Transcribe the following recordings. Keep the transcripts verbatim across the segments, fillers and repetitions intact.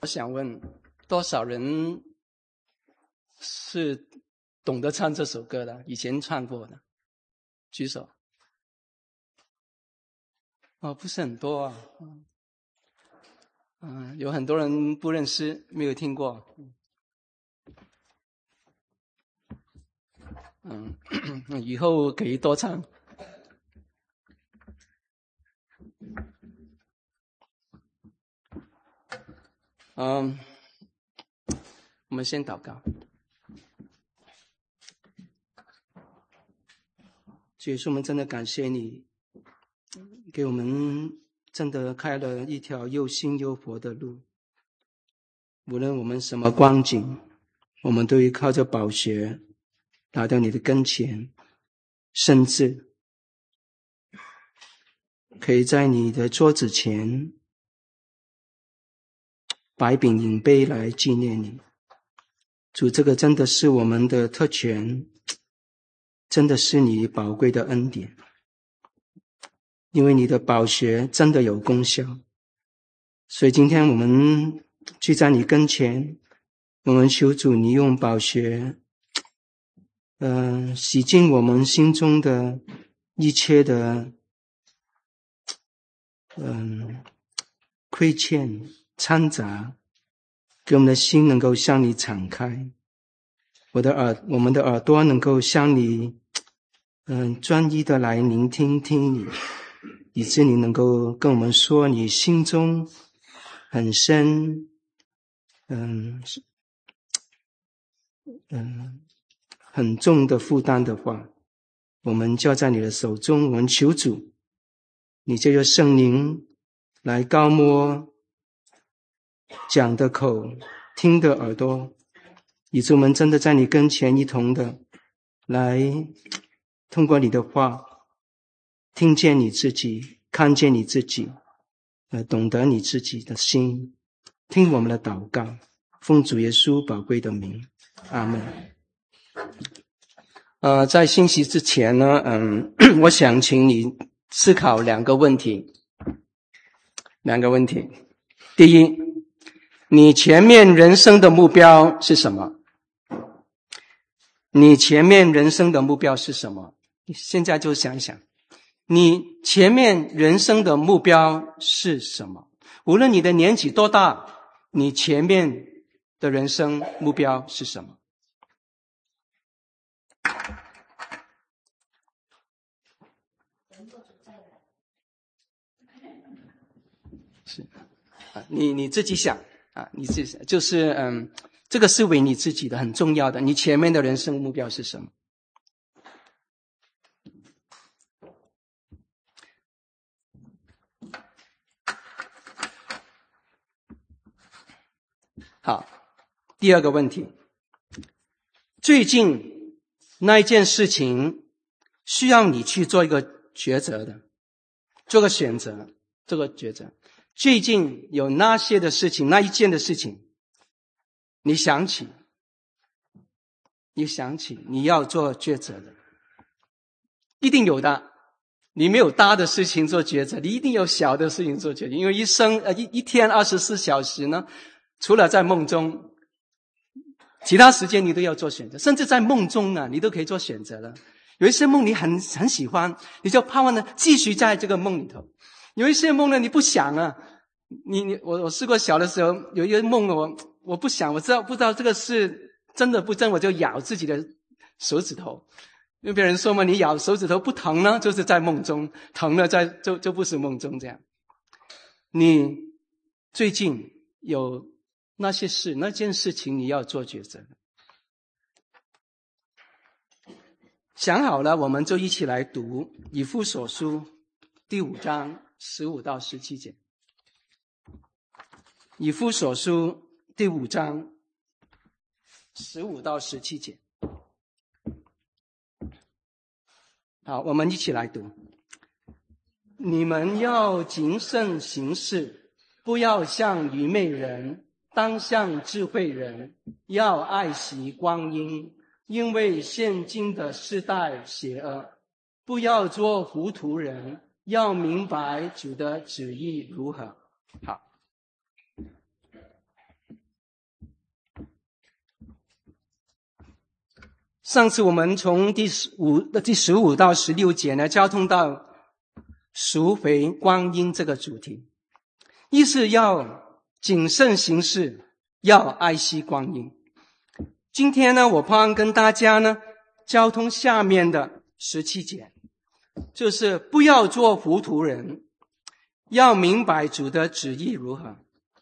我想问，多少人是懂得唱这首歌的？以前唱过的，举手。哦，不是很多啊。嗯，有很多人不认识，没有听过。嗯，以后可以多唱。嗯，我们先祷告。主耶稣，我们真的感谢你，给我们真的开了一条又新又活的路。无论我们什么光景，我们都会靠着宝血来到你的跟前，甚至可以在你的桌子前摆饼饮杯来纪念你。主，这个真的是我们的特权，真的是你宝贵的恩典，因为你的宝血真的有功效。所以今天我们聚在你跟前，我们求主你用宝血嗯、呃，洗净我们心中的一切的嗯、呃、亏欠掺杂，给我们的心能够向你敞开，我的耳我们的耳朵能够向你嗯、呃、专一的来聆听听你，以致你能够跟我们说你心中很深嗯嗯很重的负担的话，我们交在你的手中。我们求主你借着圣灵来高摸讲的口，听的耳朵，以致我们真的在你跟前一同的来通过你的话听见你自己，看见你自己，呃，懂得你自己的心。听我们的祷告，奉主耶稣宝贵的名，阿们。呃，在信息之前呢，嗯，我想请你思考两个问题，两个问题。第一，你前面人生的目标是什么？你前面人生的目标是什么？你现在就想一想，你前面人生的目标是什么？无论你的年纪多大，你前面的人生目标是什么？是啊，你你自己想啊，你自己想，就是嗯，这个是为你自己的，很重要的。你前面的人生目标是什么？好，第二个问题，最近那一件事情需要你去做一个抉择的，做个选择，做个抉择。最近有那些的事情，那一件的事情，你想起，你想起你要做抉择的，一定有的。你没有大的事情做抉择，你一定有小的事情做抉择。因为一生呃一一天二十四小时呢，除了在梦中，其他时间你都要做选择，甚至在梦中呢，你都可以做选择了。有一些梦你很很喜欢，你就盼望呢继续在这个梦里头。有一些梦呢你不想啊，你你我我试过小的时候有一个梦我我不想，我知道不知道这个是真的不真，我就咬自己的手指头。因为别人说嘛，你咬手指头不疼呢，就是在梦中；疼了在就就不是梦中这样。你最近有那些事，那件事情你要做抉择。想好了，我们就一起来读以弗所书第五章十五到十七节。以弗所书第五章十五到十七节。好，我们一起来读。你们要谨慎行事，不要像愚昧人，当像智慧人，要爱惜光阴，因为现今的世代邪恶。不要做糊涂人，要明白主的旨意如何。好， 上次我们从第十五第十五到十六节呢，交通到赎回光阴这个主题，一是要谨慎行事，要爱惜光阴。今天呢，我盼跟大家呢交通下面的十七节，就是不要做糊涂人，要明白主的旨意如何。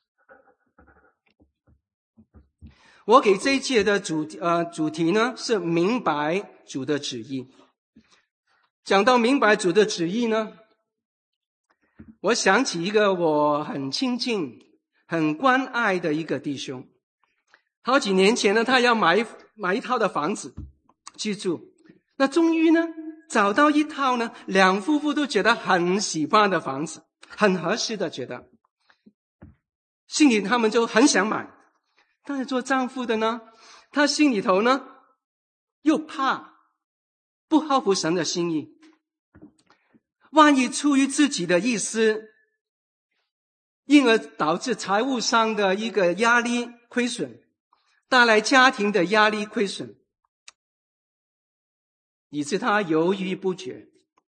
我给这一节的主呃主题呢是明白主的旨意。讲到明白主的旨意呢，我想起一个我很亲近、很关爱的一个弟兄。好几年前呢，他要买买一套的房子居住，那终于呢找到一套呢两夫妇都觉得很喜欢的房子，很合适的，觉得心里他们就很想买。但是做丈夫的呢，他心里头呢又怕不合乎神的心意，万一出于自己的意思，因而导致财务上的一个压力亏损，带来家庭的压力亏损，以致他犹豫不决，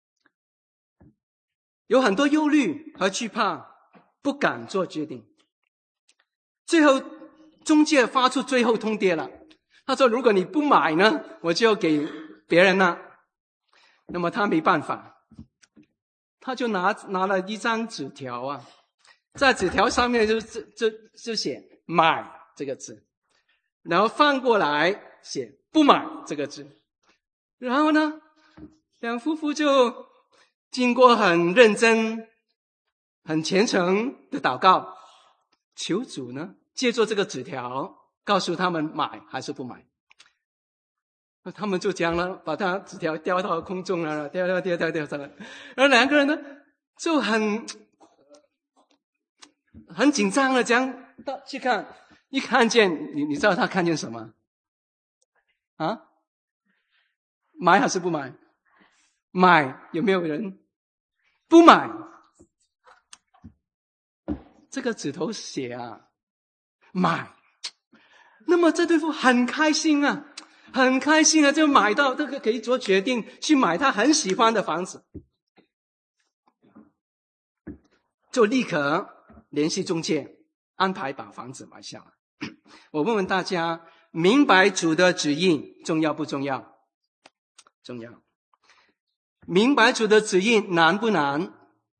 有很多忧虑和惧怕，不敢做决定。最后中介发出最后通牒了，他说如果你不买呢，我就给别人了。那么他没办法，他就拿拿了一张纸条啊，在纸条上面就就就就写买这个字，然后翻过来写不买这个字。然后呢，两夫妇就经过很认真很虔诚的祷告，求主呢借助这个纸条告诉他们买还是不买。那他们就这样了，把他纸条掉到空中了，掉掉掉掉掉下来。然后两个人呢就很很紧张的这样到去看，一看见你你知道他看见什么啊？买还是不买？买，有没有人不买？这个纸头写啊买。那么这对夫很开心啊，很开心啊，就买到这个可以做决定去买他很喜欢的房子，就立刻联系中介安排把房子买下来。我问问大家，明白主的旨意重要不重要？重要。明白主的旨意难不难？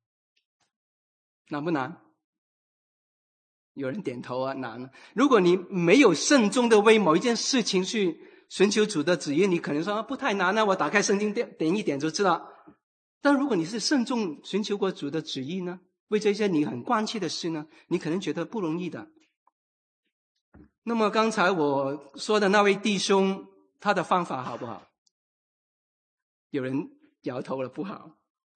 难不难？有人点头啊，难。如果你没有慎重的为某一件事情去寻求主的旨意，你可能说、啊、不太难啊，我打开圣经点点一点就知道。但如果你是慎重寻求过主的旨意呢，为这些你很关切的事呢，你可能觉得不容易的。那么刚才我说的那位弟兄，他的方法好不好？有人摇头了，不好。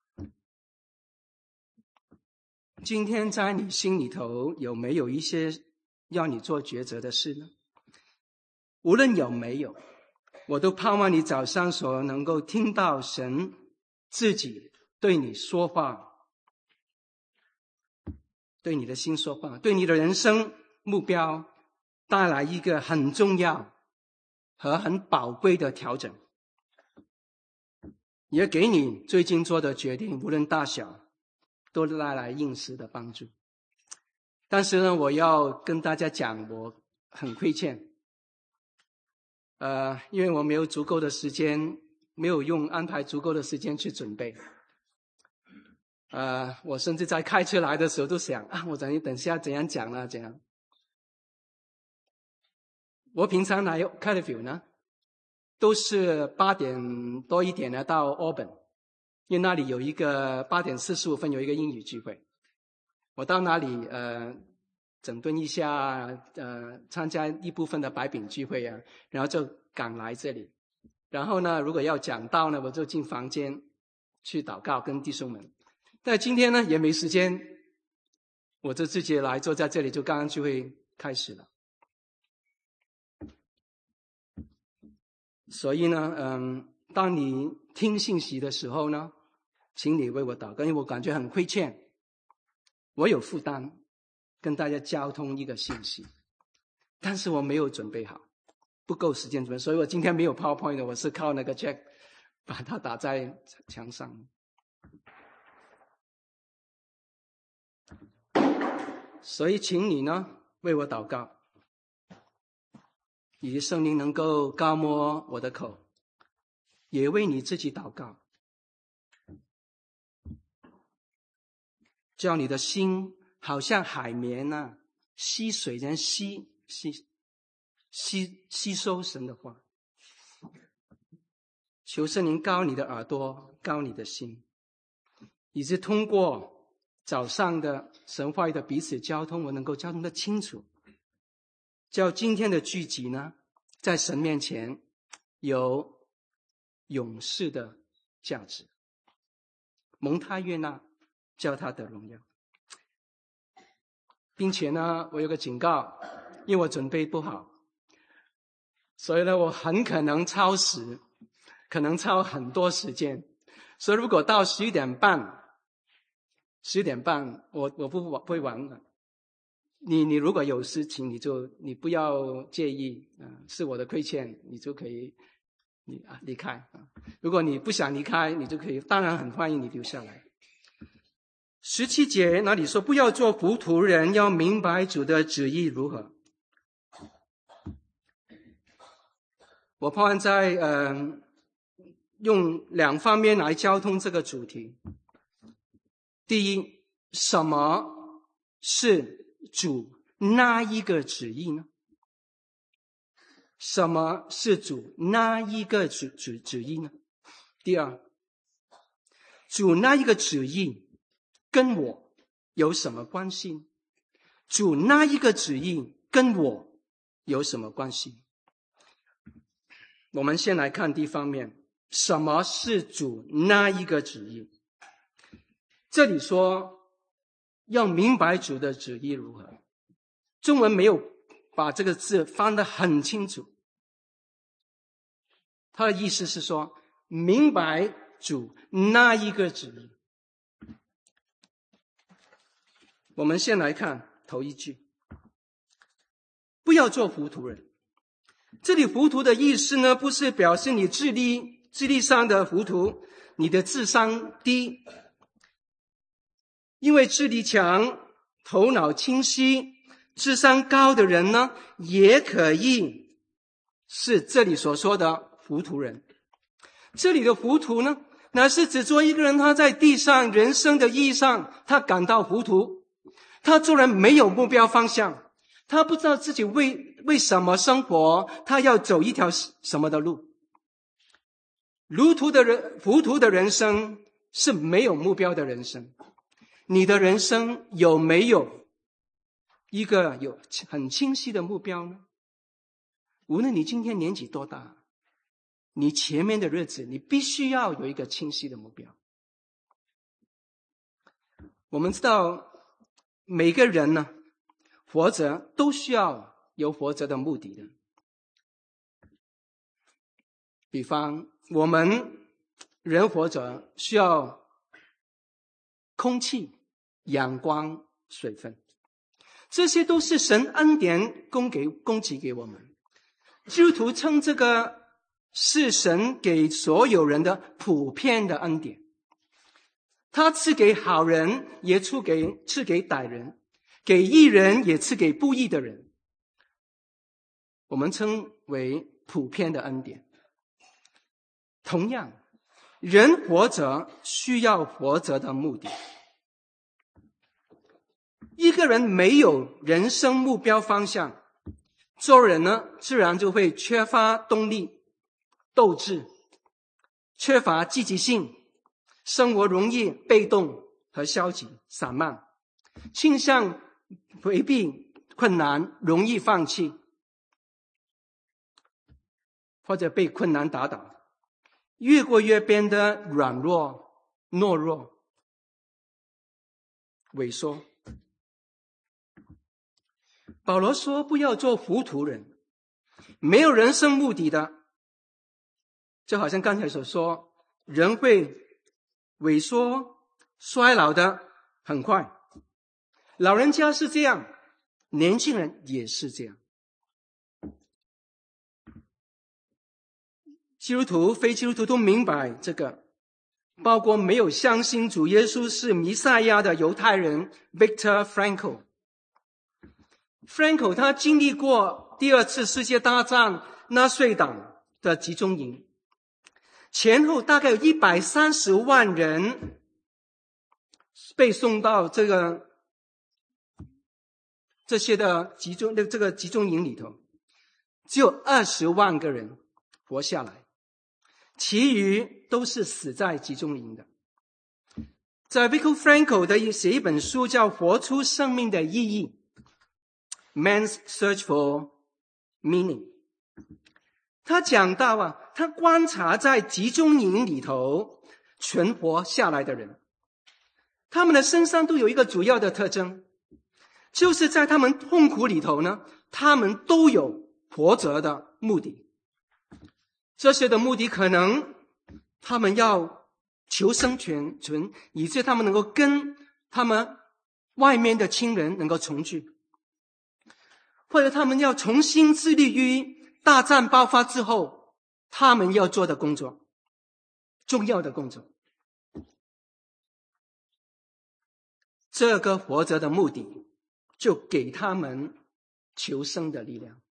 今天在你心里头有没有一些要你做抉择的事呢？无论有没有，我都盼望你早上所能够听到神自己对你说话，对你的心说话，对你的人生目标带来一个很重要和很宝贵的调整，也给你最近做的决定无论大小都带来应时的帮助。但是呢，我要跟大家讲，我很亏欠，呃，因为我没有足够的时间，没有用安排足够的时间去准备。呃，我甚至在开车来的时候都想啊，我等等下怎样讲呢？怎样？我平常来 Cardiff 呢，都是八点多一点呢到 Auburn， 因为那里有一个八点四十五分有一个英语聚会。我到那里呃整顿一下，呃参加一部分的白饼聚会啊，然后就赶来这里。然后呢，如果要讲道呢，我就进房间去祷告跟弟兄们。但今天呢也没时间，我就直接来坐在这里，就刚刚聚会开始了。所以呢，嗯，当你听信息的时候呢，请你为我祷告，因为我感觉很亏欠，我有负担跟大家交通一个信息，但是我没有准备好。 不够时间准备，所以我今天没有 PowerPoint 的，我是靠那个 Jack 把它打在墙上。所以请你呢为我祷告，以及圣灵能够高摸我的口，也为你自己祷告，叫你的心好像海绵啊，吸水人吸吸吸吸收神的话。求圣灵高你的耳朵，高你的心，以致通过早上的神话语的彼此交通，我能够交通得清楚，叫今天的聚集呢，在神面前有永世的价值，蒙他悦纳，叫他得荣耀。并且呢，我有个警告，因为我准备不好，所以呢，我很可能超时，可能超很多时间。所以如果到十一点半十点半，我我不不会玩了。你你如果有事情，你就你不要介意，啊、呃，是我的亏欠，你就可以你啊离开啊。如果你不想离开，你就可以，当然很欢迎你留下来。十七节那里说，不要做糊涂人，要明白主的旨意如何。我盼望在呃用两方面来交通这个主题。第一，什么是主那一个旨意呢？什么是主那一个旨旨旨意呢？第二，主那一个旨意跟我有什么关系？主那一个旨意跟我有什么关系？我们先来看第一方面，什么是主那一个旨意？这里说要明白主的旨意如何，中文没有把这个字翻得很清楚。他的意思是说，明白主那一个旨意。我们先来看头一句，不要做糊涂人。这里糊涂的意思呢，不是表示你智力智力上的糊涂，你的智商低。因为智力强、头脑清晰、智商高的人呢，也可以是这里所说的糊涂人。这里的糊涂呢，乃是指做一个人他在地上人生的意义上，他感到糊涂，他做人没有目标方向，他不知道自己为为什么生活，他要走一条什么的路。糊涂的人，糊涂的人生是没有目标的人生。你的人生有没有一个有很清晰的目标呢？无论你今天年纪多大，你前面的日子你必须要有一个清晰的目标。我们知道每个人呢活着都需要有活着的目的的。比方我们人活着需要空气、阳光、水分，这些都是神恩典供给供给给我们。基督徒称这个是神给所有人的普遍的恩典，他赐给好人，也赐给赐给歹人，给义人，也赐给不义的人。我们称为普遍的恩典。同样，人活着需要活着的目的。一个人没有人生目标方向，做人呢自然就会缺乏动力、斗志，缺乏积极性，生活容易被动和消极、散漫，倾向回避困难，容易放弃，或者被困难打倒，越过越变得软弱、懦弱、萎缩。保罗说，不要做糊涂人，没有人生目的的，就好像刚才所说，人会萎缩、衰老的很快。老人家是这样，年轻人也是这样。 基督徒、非基督徒都明白这个，包括没有相信主耶稣是弥赛亚的犹太人 Viktor Frankl。Frankl 他经历过第二次世界大战纳粹党的集中营，前后大概有一百三十万人被送到这个这些的集中的这个集中营里头，只有二十万个人活下来，其余都是死在集中营的。在 Viktor Frankl 的写一本书叫《活出生命的意义》 Man's Search for Meaning。 他讲到啊，他观察在集中营里头存活下来的人，他们的身上都有一个主要的特征，就是在他们痛苦里头呢，他们都有活着的目的。这些的目的可能他们要求生存存，以致他们能够跟他们外面的亲人能够重聚，或者他们要重新致力于大战爆发之后他们要做的工作，重要的工作。这个活着的目的就给他们求生的力量。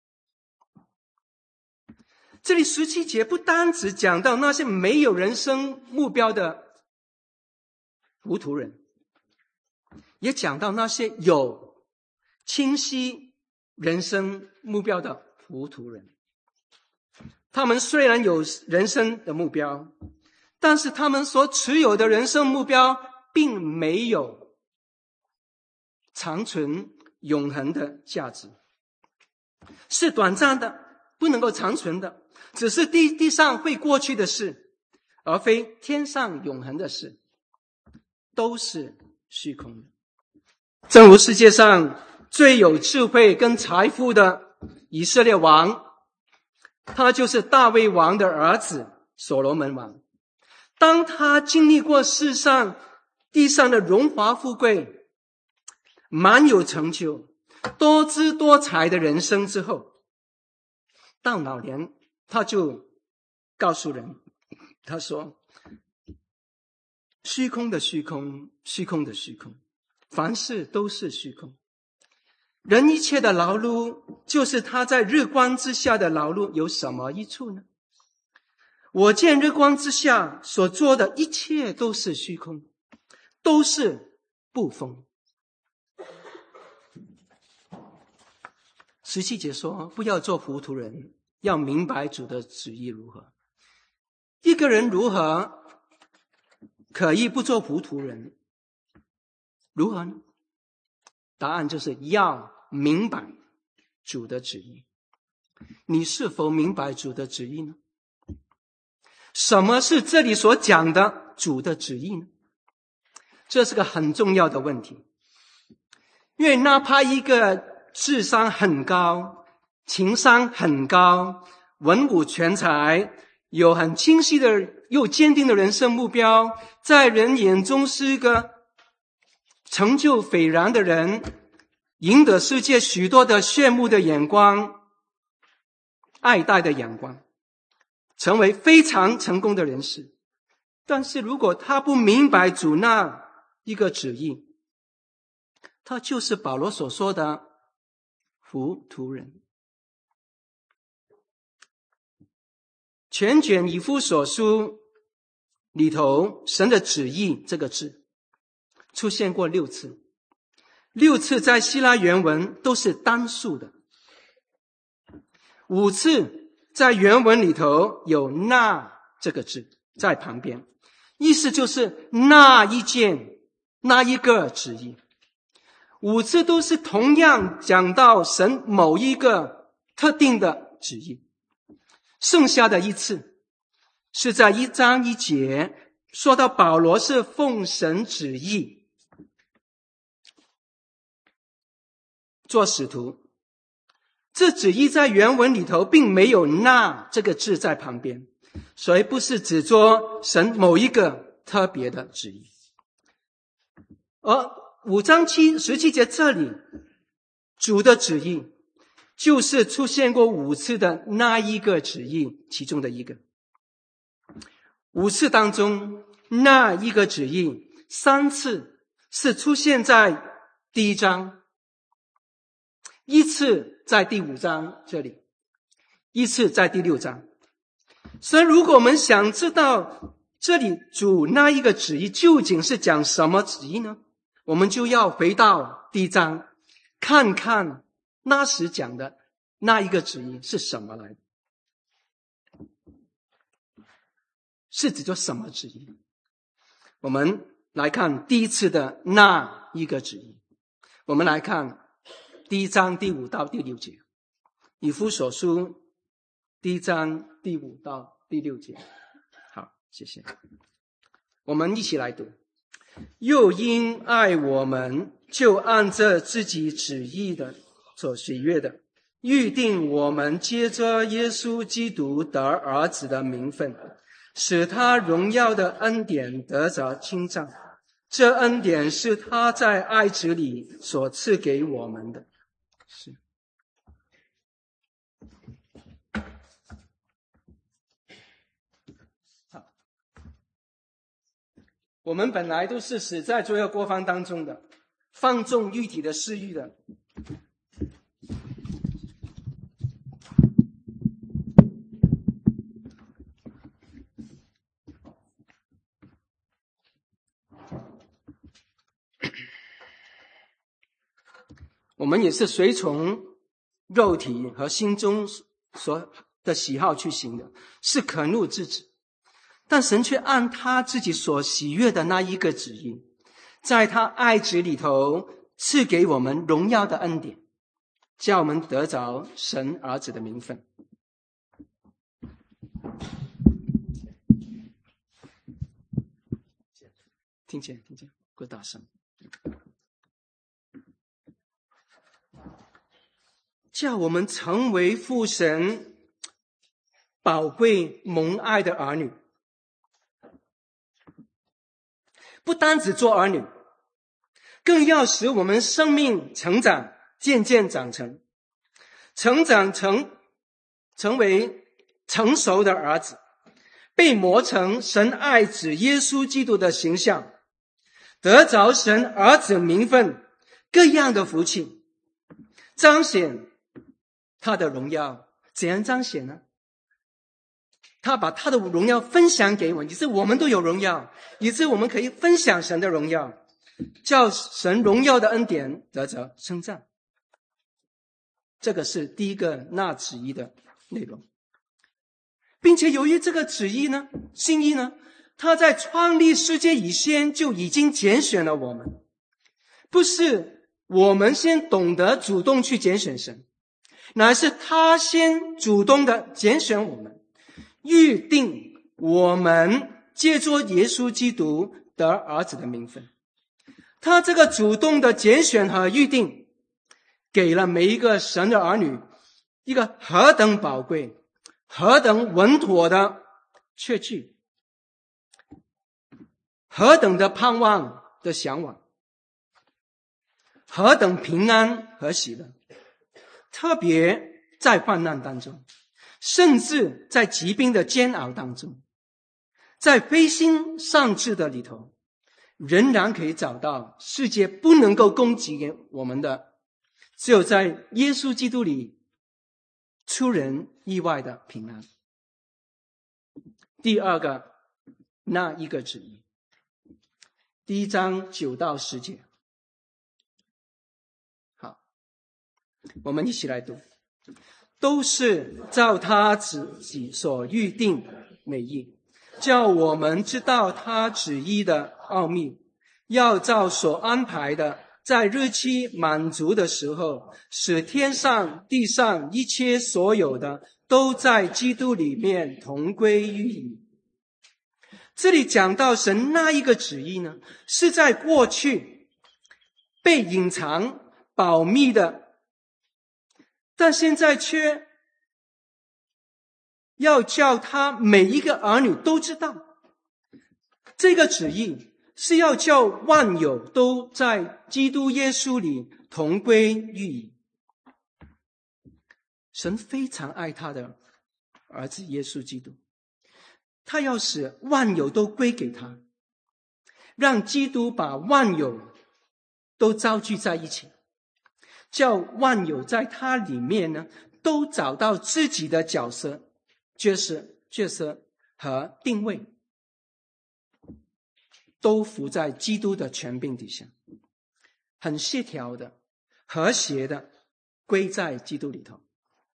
这里十七节不单只讲到那些没有人生目标的糊涂人，也讲到那些有清晰人生目标的糊涂人。他们虽然有人生的目标，但是他们所持有的人生目标并没有长存永恒的价值，是短暂的，不能够长存的，只是地地上会过去的事，而非天上永恒的事，都是虚空的。正如世界上最有智慧跟财富的以色列王，他就是大卫王的儿子所罗门王。当他经历过世上地上的荣华富贵，满有成就，多姿多彩的人生之后，到老年他就告诉人，他说，虚空的虚空，虚空的虚空，凡事都是虚空。人一切的劳碌，就是他在日光之下的劳碌，有什么益处呢？我见日光之下所做的一切都是虚空，都是不丰。十七节说，不要做糊涂人，要明白主的旨意如何。一个人如何可以不做糊涂人？如何呢？答案就是要明白主的旨意。你是否明白主的旨意呢？什么是这里所讲的主的旨意呢？这是个很重要的问题。因为哪怕一个智商很高，情商很高，文武全才，有很清晰的又坚定的人生目标，在人眼中是一个成就斐然的人，赢得世界许多的羡慕的眼光，爱戴的眼光，成为非常成功的人士。但是如果他不明白主那一个旨意，他就是保罗所说的糊涂人。全卷以弗所书里头，神的旨意这个字出现过六次，六次在希腊原文都是单数的，五次在原文里头有那这个字在旁边，意思就是那一件那一个旨意。五次都是同样讲到神某一个特定的旨意，剩下的一次是在一章一节说到保罗是奉神旨意做使徒，这旨意在原文里头并没有那这个字在旁边，所以不是只说神某一个特别的旨意。而五章七十七节这里主的旨意就是出现过五次的那一个旨意其中的一个， 五次当中，那一个旨意三次是出现在第一章，一次在第五章这里，一次在第六章。所以如果我们想知道这里主那一个旨意究竟是讲什么旨意呢，我们就要回到第一章，看看那时讲的那一个旨意是什么来的，是指着什么旨意。我们来看第一次的那一个旨意，我们来看第一章第五到第六节，以弗所书第一章第五到第六节。好，谢谢。我们一起来读。又因爱我们，就按着自己旨意的所喜悦的，预定我们接着耶稣基督得儿子的名分，使他荣耀的恩典得着称赞。这恩典是他在爱子里所赐给我们的。是。好，我们本来都是死在罪恶过犯当中的，放纵肉体的私欲的。我们也是随从肉体和心中所的喜好去行的，是可怒之子。但神却按他自己所喜悦的那一个旨意，在他爱子里头赐给我们荣耀的恩典，叫我们得着神儿子的名分。听见听见，够大声。叫我们成为父神宝贵蒙爱的儿女，不单只做儿女，更要使我们生命成长，渐渐长成，成长成成为成熟的儿子，被磨成神爱子耶稣基督的形象，得着神儿子名分，各样的福气，彰显他的荣耀。怎样彰显呢？他把他的荣耀分享给我们，以致我们都有荣耀，以致我们可以分享神的荣耀，叫神荣耀的恩典得着称赞。这个是第一个那旨意的内容。并且由于这个旨意呢，心意呢，他在创立世界以前就已经拣选了我们，不是我们先懂得主动去拣选神，乃是他先主动的拣选我们，预定我们借着耶稣基督得儿子的名分。他这个主动的拣选和预定，给了每一个神的儿女一个何等宝贵、何等稳妥的确据，何等的盼望的向往，何等平安和喜乐。特别在患难当中，甚至在疾病的煎熬当中，在灰心丧志的里头，仍然可以找到世界不能够供给我们的，只有在耶稣基督里出人意外的平安。第二个那一个旨意，第一章九到十节。好，我们一起来读。都是照他自己所预定的美意，叫我们知道他旨意的奥秘，要照所安排的，在日期满足的时候，使天上地上一切所有的都在基督里面同归于一。这里讲到神那一个旨意呢，是在过去被隐藏保密的，但现在却要叫他每一个儿女都知道。这个旨意是要叫万有都在基督耶稣里同归于一。神非常爱他的儿子耶稣基督， 他要使万有都归给他，让基督把万有都招聚在一起，叫万有在他里面呢，都找到自己的角色、角色、角色和定位，都服在基督的权柄底下，很协调的、和谐的归在基督里头。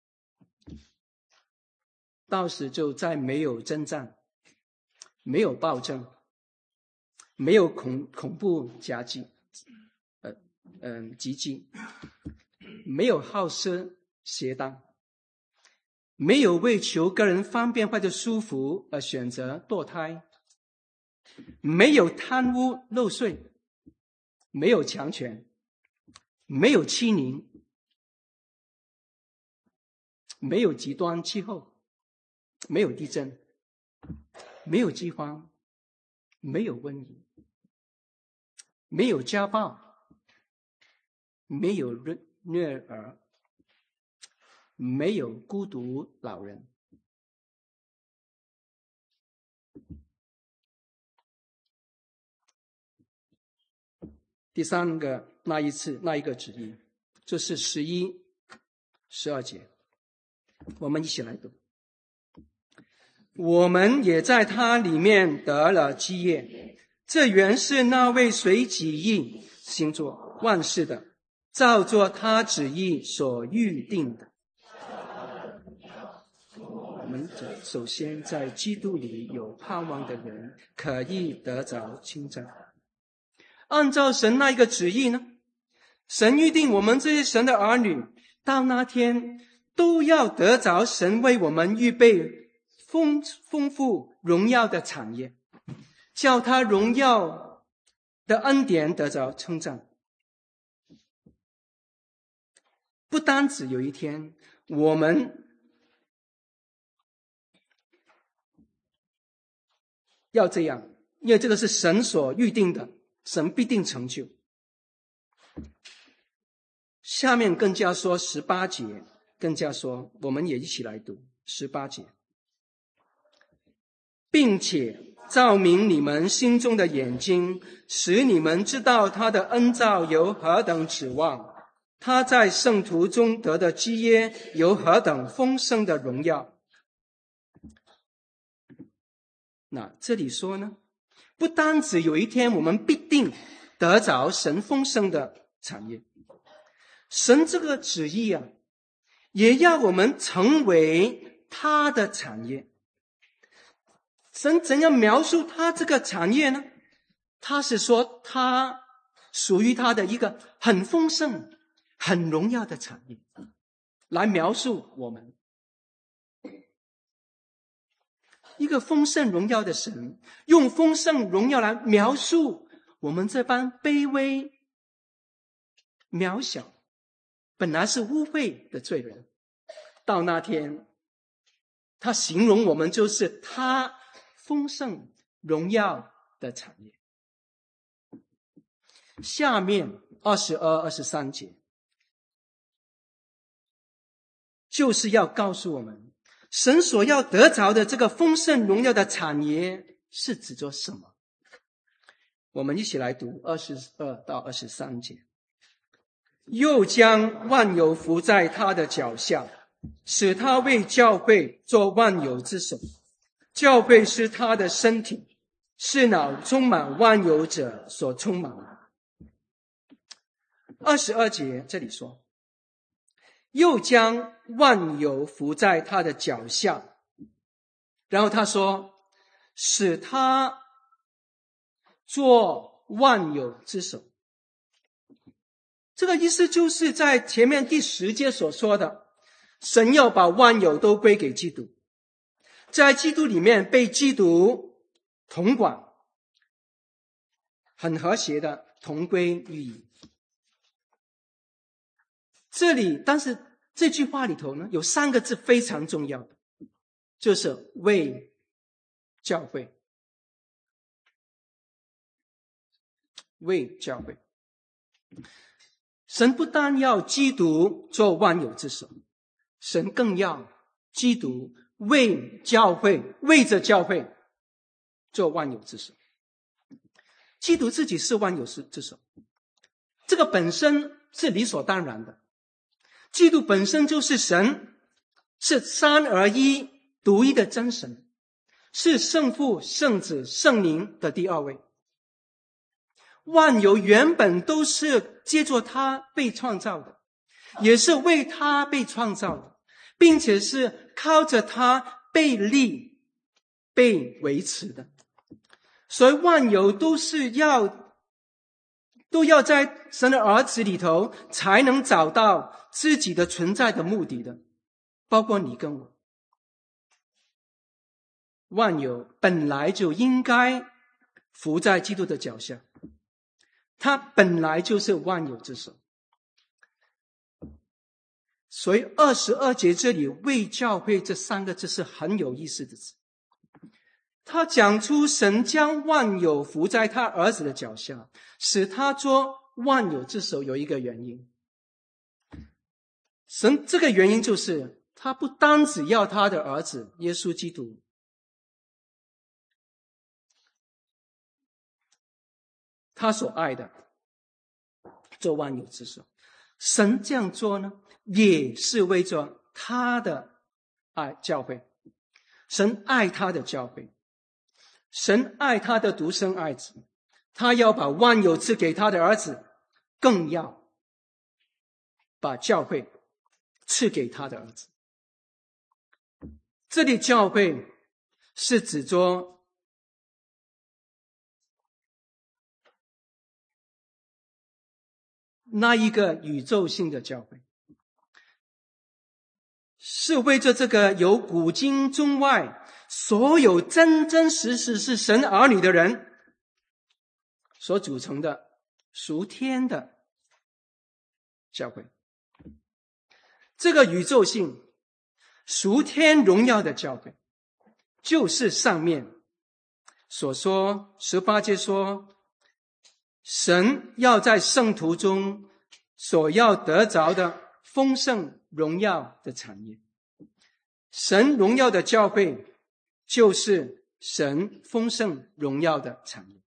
到时就再没有征战，没有暴政，没有恐恐怖夹击，呃嗯、呃、袭击，没有好色邪荡，没有为求个人方便或者舒服而选择堕胎，没有贪污漏税，没有强权，没有欺凌，没有极端气候，没有地震，没有饥荒，没有瘟疫，没有家暴，没有虐儿，没有孤独老人。第三个那一次那一个旨意，就是十一、十二节，我们一起来读。我们也在他里面得了基业，这原是那位随己意行作万事的，照作他旨意所预定的。我们首先在基督里有盼望的人，可以得着称赞。按照神那一个旨意呢，神预定我们这些神的儿女，到那天都要得着神为我们预备丰丰富荣耀的产业，叫他荣耀的恩典得着称赞。不单只有一天我们要这样，因为这个是神所预定的，神必定成就。下面更加说十八节，更加说，我们也一起来读十八节。并且照明你们心中的眼睛，使你们知道他的恩召有何等指望，他在圣徒中得的基业有何等丰盛的荣耀。那这里说呢，不单只有一天我们必定得着神丰盛的产业，神这个旨意啊，也要我们成为他的产业。神怎样描述他这个产业呢？他是说他属于他的一个很丰盛、很荣耀的产业，来描述我们。一个丰盛荣耀的神，用丰盛荣耀来描述我们这般卑微、渺小、本来是污秽的罪人。到那天，他形容我们就是他丰盛荣耀的产业。下面二十二、二十三节就是要告诉我们，神所要得着的这个丰盛荣耀的产业是指着什么？我们一起来读二十二到二十三节。又将万有伏在他的脚下，使他为教会做万有之首。教会是他的身体，是那充满万有者所充满的。二十二节这里说，又将万有伏在他的脚下，然后他说，使他做万有之首。这个意思就是在前面第十节所说的，神要把万有都归给基督，在基督里面被基督统管，很和谐的同归于一。这里但是这句话里头呢，有三个字非常重要的，就是为教会。为教会，神不但要基督做万有之首，神更要基督为教会，为着教会做万有之首。基督自己是万有之首，这个本身是理所当然的。基督本身就是神，是三而一独一的真神，是圣父、圣子、圣灵的第二位。万有原本都是借助他被创造的，也是为他被创造的，并且是靠着他被立、被维持的。所以万有都是要都要在神的儿子里头才能找到自己的存在的目的的，包括你跟我。万有本来就应该伏在基督的脚下，他本来就是万有之首。所以二十二节这里为教会这三个字是很有意思的字。他讲出神将万有伏在他儿子的脚下，使他做万有之首，有一个原因。神这个原因就是他不单只要他的儿子耶稣基督，他所爱的做万有之首，神这样做呢，也是为着他的爱教会。神爱他的教会，神爱他的独生爱子，他要把万有赐给他的儿子，更要把教会赐给他的儿子。这里教会是指着那一个宇宙性的教会，是为着这个由古今中外所有真真实实是神儿女的人所组成的属天的教会。这个宇宙性属天荣耀的教会，就是上面所说十八节说神要在圣徒中所要得着的丰盛荣耀的产业。神荣耀的教会就是神丰盛荣耀的产业。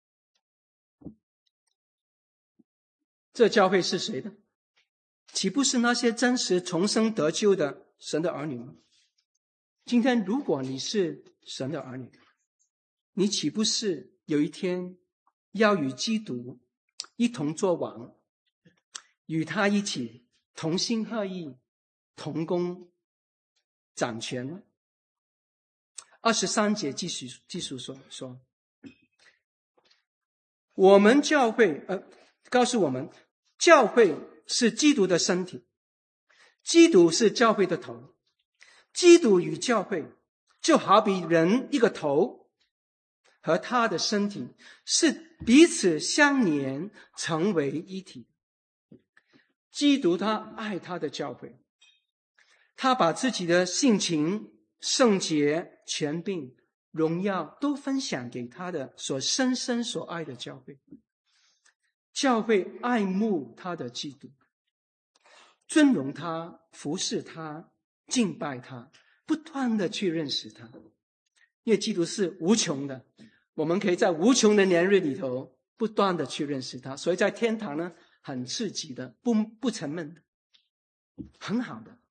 这教会是谁的？岂不是那些真实重生得救的神的儿女吗？今天如果你是神的儿女，你岂不是有一天要与基督一同作王，与他一起同心合意，同工掌权呢？二十三节继续继续说说，我们教会呃告诉我们，教会是基督的身体，基督是教会的头，基督与教会就好比人一个头和他的身体是彼此相连，成为一体。基督他爱他的教会，他把自己的性情、圣洁、权柄、荣耀都分享给他的所深深所爱的教会。教会爱慕他的基督，尊荣他，服侍他，敬拜他，不断的去认识他。因为基督是无穷的，我们可以在无穷的年日里头不断的去认识他，所以在天堂呢，很刺激的，不不沉闷的，很好的。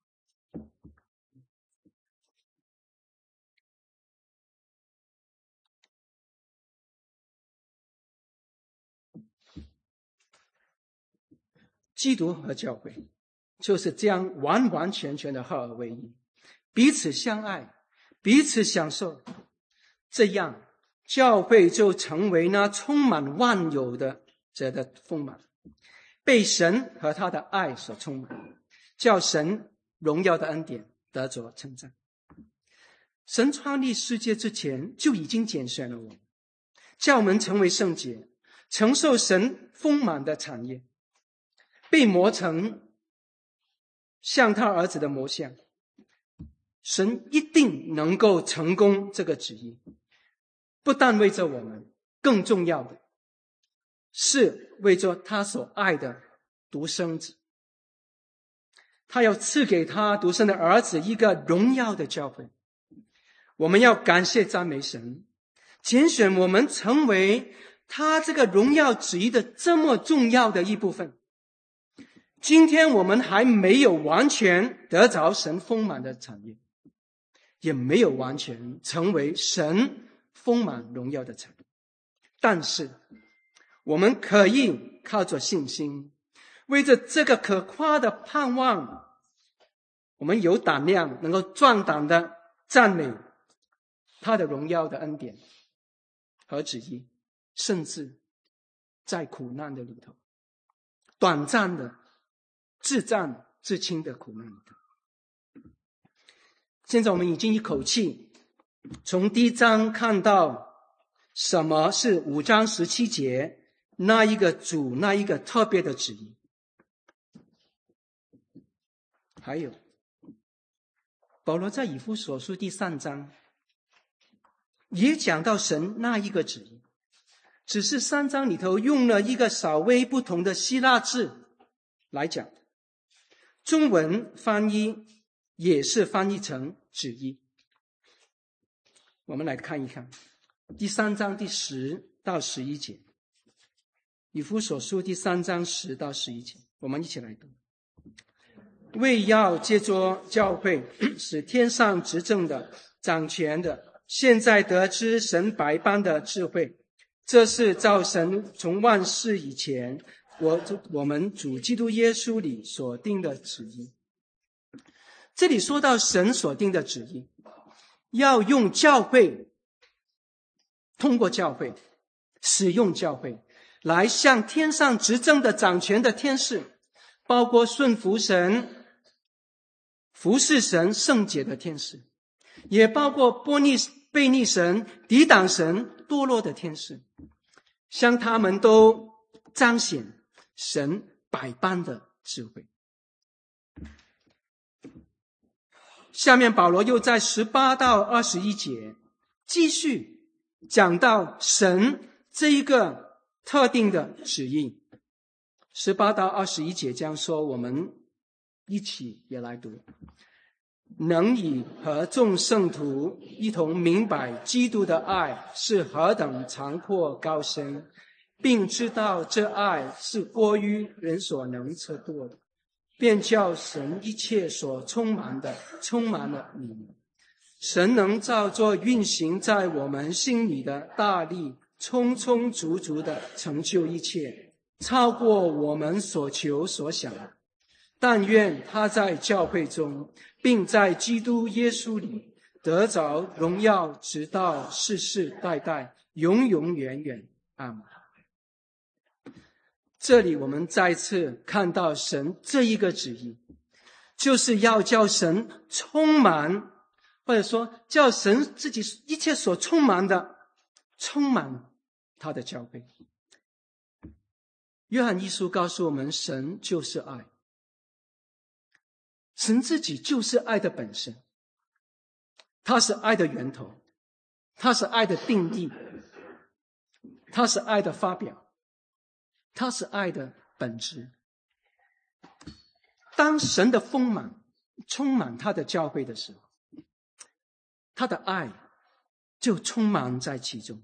基督和教会就是这样完完全全的合而为一，彼此相爱，彼此享受，这样教会就成为那充满万有的者的丰满，被神和他的爱所充满，叫神荣耀的恩典得着称赞。神创立世界之前就已经拣选了我们，叫我们成为圣洁，承受神丰满的产业，被磨成像他儿子的模像。神一定能够成功这个旨意，不但为着我们，更重要的是为着他所爱的独生子。他要赐给他独生的儿子一个荣耀的教会。我们要感谢赞美神， 拣选我们成为他这个荣耀旨意的这么重要的一部分。今天我们还没有完全得着神丰满的产业，也没有完全成为神丰满荣耀的产业，但是我们可以靠着信心，为着这个可夸的盼望，我们有胆量能够壮胆的赞美他的荣耀的恩典和旨意，甚至在苦难的里头，短暂的自战自清的苦难里头。现在我们已经一口气从第一章看到什么是五章十七节那一个主那一个特别的旨意，还有保罗在以弗所书第三章也讲到神那一个旨意，只是三章里头用了一个稍微不同的希腊字来讲，中文翻译也是翻译成旨意。我们来看一看第三章第十到十一节，以弗所书第三章十到十一节，我们一起来读。为要借着教会，使天上执政的、掌权的，现在得知神百般的智慧，这是照神从万世以前我我们主基督耶稣里所定的旨意。这里说到神所定的旨意，要用教会，通过教会，使用教会来向天上执政的掌权的天使，包括顺服神、服侍神、圣洁的天使，也包括悖逆悖逆神、抵挡神、堕落的天使，向他们都彰显神百般的智慧。下面保罗又在十八到二十一节继续讲到神这一个特定的旨意。十八到二十一节这样说，我们一起也来读。能以和众圣徒一同明白基督的爱是何等长阔高深，并知道这爱是过于人所能测度的，便叫神一切所充满的充满了你们。神能照着运行在我们心里的大力，充充足足的成就一切，超过我们所求所想的。但愿他在教会中，并在基督耶稣里得着荣耀，直到世世代代，永永远远。阿们。这里我们再次看到神这一个旨意，就是要叫神充满，或者说叫神自己一切所充满的充满他的教会。约翰一书告诉我们，神就是爱，神自己就是爱的本身，他是爱的源头，他是爱的定义，他是爱的发表，他是爱的本质。当神的丰满充满他的教会的时候，他的爱就充满在其中，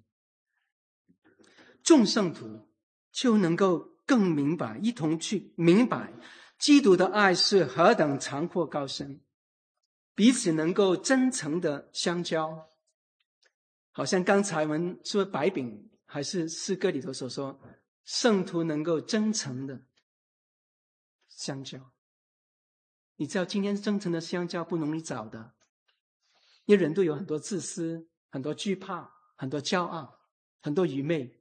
众圣徒就能够更明白，一同去明白基督的爱是何等长阔高深，彼此能够真诚的相交。好像刚才我们说白饼还是诗歌里头所说，圣徒能够真诚的相交。你知道今天真诚的相交不容易找的，因为人都有很多自私，很多惧怕，很多骄傲，很多愚昧。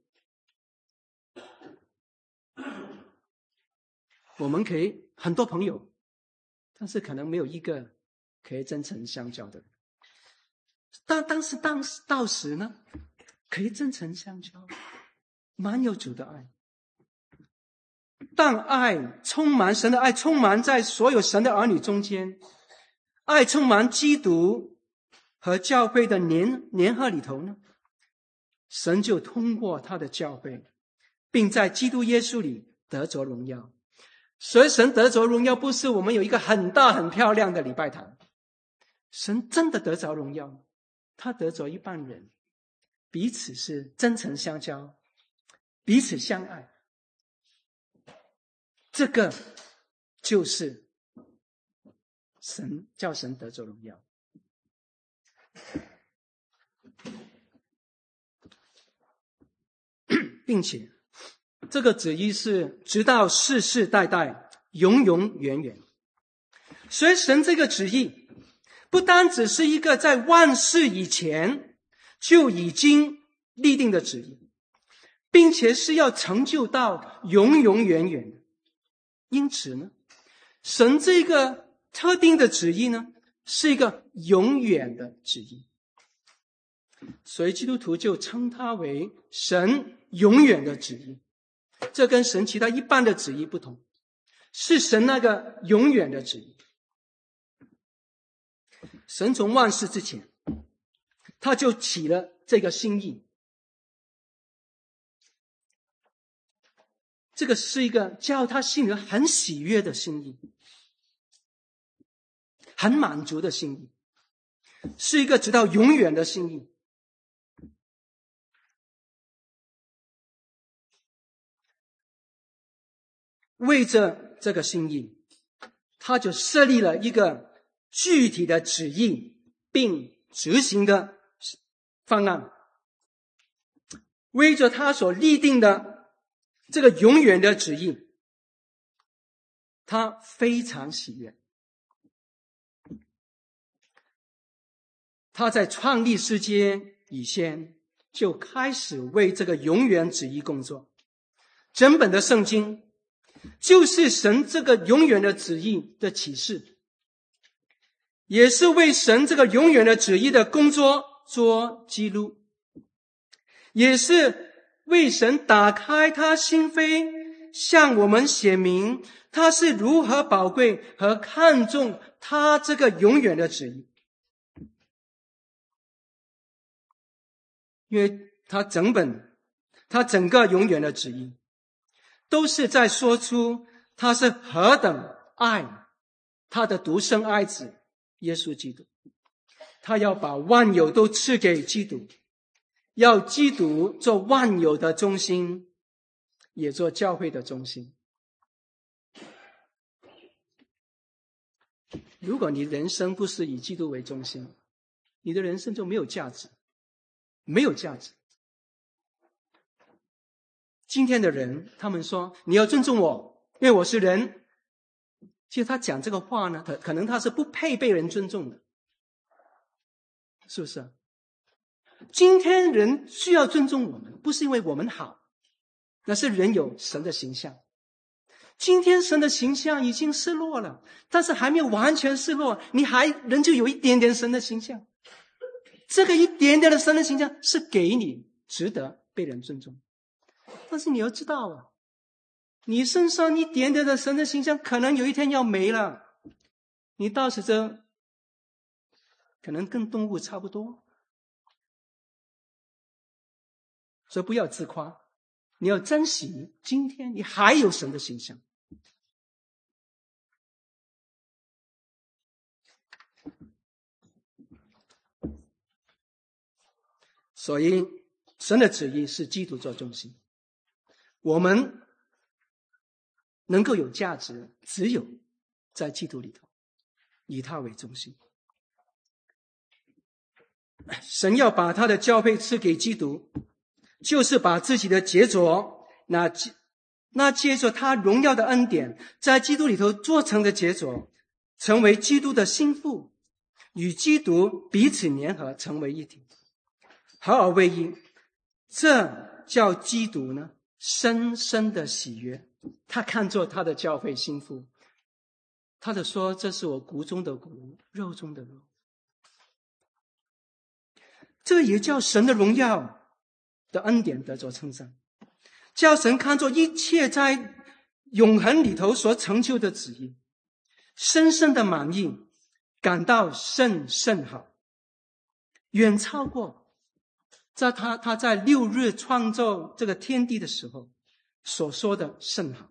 我们可以很多朋友，但是可能没有一个可以真诚相交的人。但当时当时到时呢，可以真诚相交，满有主的爱。当爱充满，神的爱充满在所有神的儿女中间，爱充满基督和教会的联联合里头呢，神就通过他的教会，并在基督耶稣里得着荣耀。所以神得着荣耀不是我们有一个很大很漂亮的礼拜堂，神真的得着荣耀，他得着一半人， 彼此是真诚相交，彼此相爱。这个就是神叫神得着荣耀。并且这个旨意是直到世世代代永永远远。所以神这个旨意不单只是一个在万世以前就已经立定的旨意，并且是要成就到永永远远的。因此呢，神这个特定的旨意呢，是一个永远的旨意。所以基督徒就称它为神永远的旨意。这跟神其他一般的旨意不同，是神那个永远的旨意。神从万世之前，他就起了这个心意。这个是一个叫他心里很喜悦的心意，很满足的心意，是一个直到永远的心意。为着这个心意，他就设立了一个具体的旨意并执行的方案。为着他所立定的这个永远的旨意，他非常喜悦。他在创立世界以前就开始为这个永远旨意工作。整本的圣经就是神这个永远的旨意的启示，也是为神这个永远的旨意的工作做记录，也是为神打开他心扉，向我们显明他是如何宝贵和看重他这个永远的旨意。因为他整本他整个永远的旨意都是在说出他是何等爱他的独生爱子耶稣基督，他要把万有都赐给基督，要基督做万有的中心，也做教会的中心。如果你人生不是以基督为中心，你的人生就没有价值，没有价值。今天的人他们说你要尊重我，因为我是人。其实他讲这个话呢，可能他是不配被人尊重的，是不是？今天人需要尊重我们，不是因为我们好，那是人有神的形象。今天神的形象已经失落了，但是还没有完全失落，你还仍旧有一点点神的形象。这个一点点的神的形象是给你值得被人尊重。但是你要知道啊，你身上一点点的神的形象可能有一天要没了，你到时就可能跟动物差不多。所以不要自夸，你要珍惜今天你还有神的形象。所以神的旨意是基督做中心，我们能够有价值，只有在基督里头，以他为中心。神要把他的教会赐给基督，就是把自己的杰作，那那借着他荣耀的恩典，在基督里头做成的杰作，成为基督的心腹，与基督彼此联合，成为一体，合而为一。这叫基督呢深深的喜悦。他看作他的教会心腹，他就说这是我骨中的骨，肉中的肉。这也叫神的荣耀的恩典得着称赞，叫神看作一切在永恒里头所成就的旨意，深深的满意，感到甚甚好，远超过在他他在六日创造这个天地的时候所说的甚好。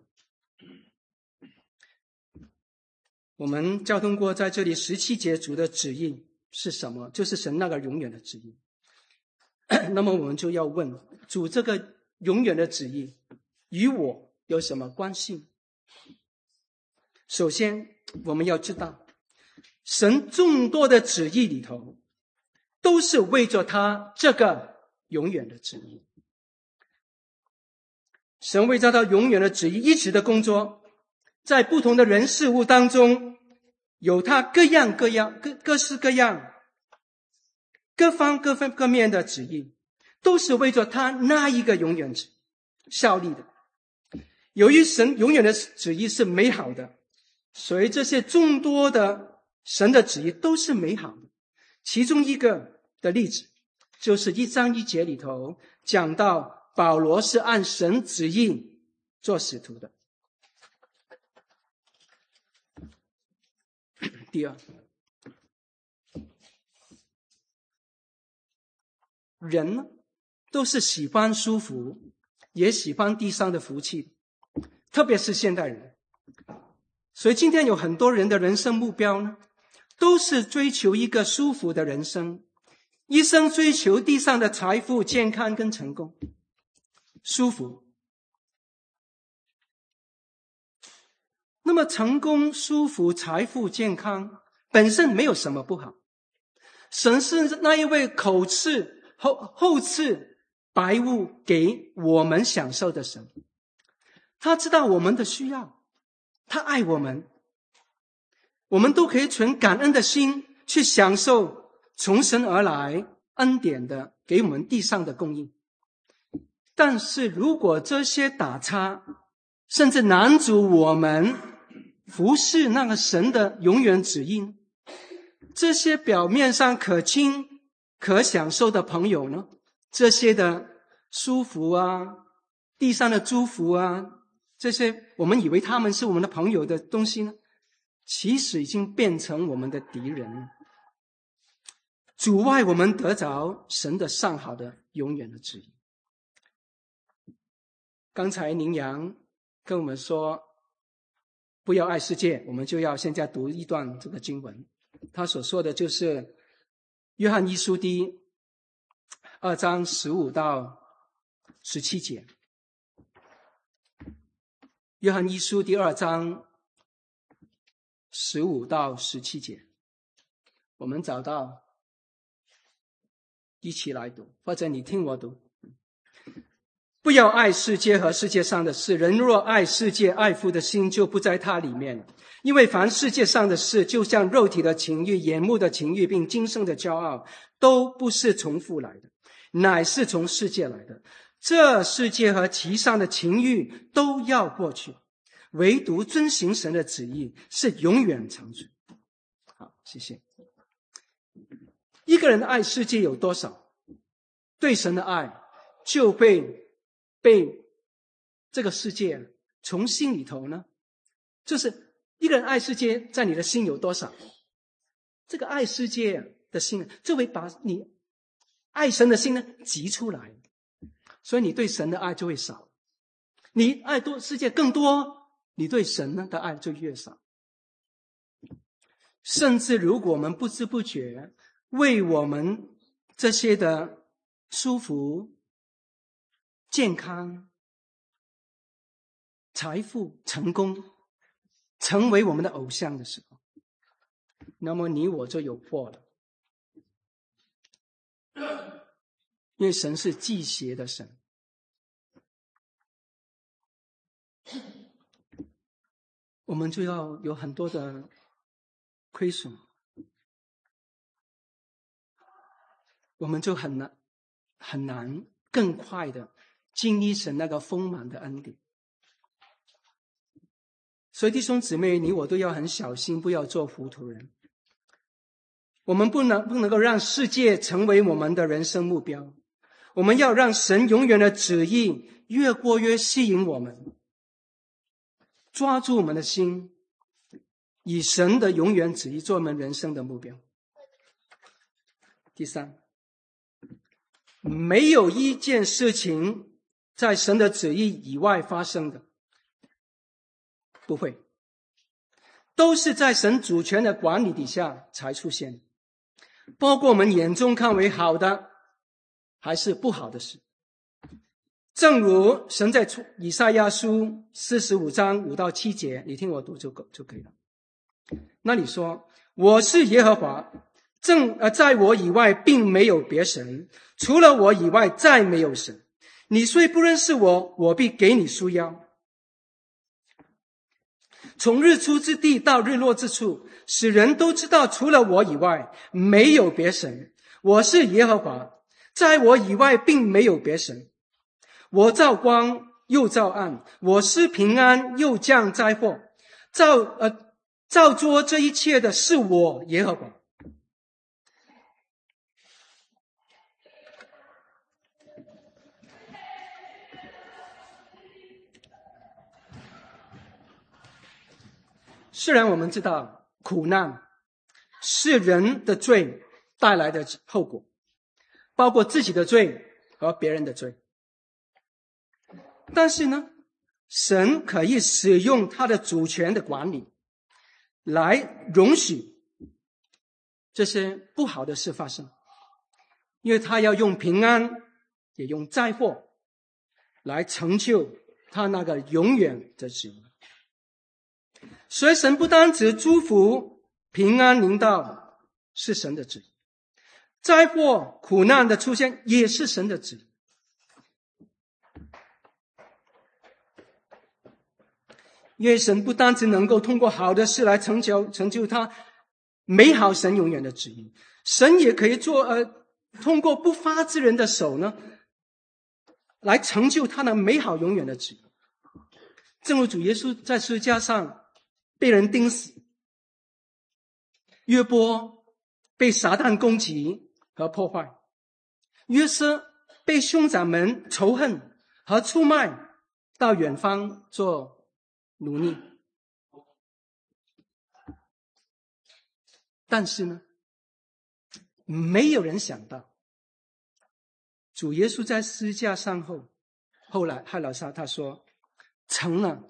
我们交通过在这里十七节主的旨意是什么？就是神那个永远的旨意。 那么我们就要问，主这个永远的旨意与我有什么关系？首先我们要知道，神众多的旨意里头，都是为着他这个永远的旨意。神为着他永远的旨意一直的工作，在不同的人事物当中，有他各样各样各各式各样各方各方各面的旨意，都是为着他那一个永远旨效力的。由于神永远的旨意是美好的，所以这些众多的神的旨意都是美好的。其中一个的例子，就是一章一节里头讲到保罗是按神旨意做使徒的。第二，人呢，都是喜欢舒服，也喜欢地上的福气，特别是现代人。所以今天有很多人的人生目标呢，都是追求一个舒服的人生，一生追求地上的财富、健康跟成功。舒服。那么成功、舒服、财富、健康本身没有什么不好。神是那一位口赐后后赐百物给我们享受的神，他知道我们的需要，他爱我们，我们都可以存感恩的心去享受从神而来恩典的给我们地上的供应。但是如果这些打岔，甚至拦阻我们服侍那个神的永远旨意，这些表面上可亲可享受的朋友呢，这些的舒服啊，地上的祝福啊，这些我们以为他们是我们的朋友的东西呢，其实已经变成我们的敌人了，阻碍我们得着神的上好的永远的旨意。刚才宁阳跟我们说不要爱世界，我们就要现在读一段这个经文。他所说的就是约翰一书第二章十五到十七节。约翰一书第二章十五到十七节，我们找到一起来读，或者你听我读。不要爱世界和世界上的事，人若爱世界，爱父的心就不在他里面了。因为凡世界上的事，就像肉体的情欲、眼目的情欲，并今生的骄傲，都不是从父来的，乃是从世界来的。这世界和其上的情欲都要过去，唯独遵行神的旨意是永远长存。好，谢谢。一个人的爱世界有多少，对神的爱就会被这个世界从心里头呢，就是一个人爱世界在你的心有多少，这个爱世界的心就会把你爱神的心呢挤出来，所以你对神的爱就会少。你爱多世界更多，你对神呢的爱就越少。甚至如果我们不知不觉为我们这些的舒服、健康、财富、成功成为我们的偶像的时候，那么你我就有祸了。因为神是忌邪的神，我们就要有很多的亏损，我们就很难很难更快的经历神那个丰满的恩典。所以弟兄姊妹，你我都要很小心，不要做糊涂人。我们不能不能够让世界成为我们的人生目标，我们要让神永远的旨意越过越吸引我们，抓住我们的心，以神的永远旨意做我们人生的目标。第三，没有一件事情在神的旨意以外发生的，不会，都是在神主权的管理底下才出现，包括我们眼中看为好的还是不好的事。正如神在以赛亚书四十五章五到七节，你听我读就够就可以了。那里说，我是耶和华，正呃，在我以外并没有别神，除了我以外再没有神。你虽不认识我，我必给你束腰。从日出之地到日落之处，使人都知道除了我以外没有别神。我是耶和华，在我以外并没有别神。我造光又造暗，我施平安又降灾祸。造呃造作这一切的是我耶和华。虽然我们知道苦难是人的罪带来的后果，包括自己的罪和别人的罪，但是呢，神可以使用他的主权的管理来容许这些不好的事发生，因为他要用平安也用灾祸来成就他那个永远的旨意。所以神不单只祝福平安临到是神的旨意，灾祸苦难的出现也是神的旨意。因为神不单只能够通过好的事来成就成就他美好神永远的旨意，神也可以做呃通过不法之人的手呢来成就他那美好永远的旨意。正如主耶稣在十字架上被人钉死，约伯被撒旦攻击和破坏，约瑟被兄长们仇恨和出卖到远方做奴隶。但是呢，没有人想到主耶稣在十字架上后，后来害了他，他说成了。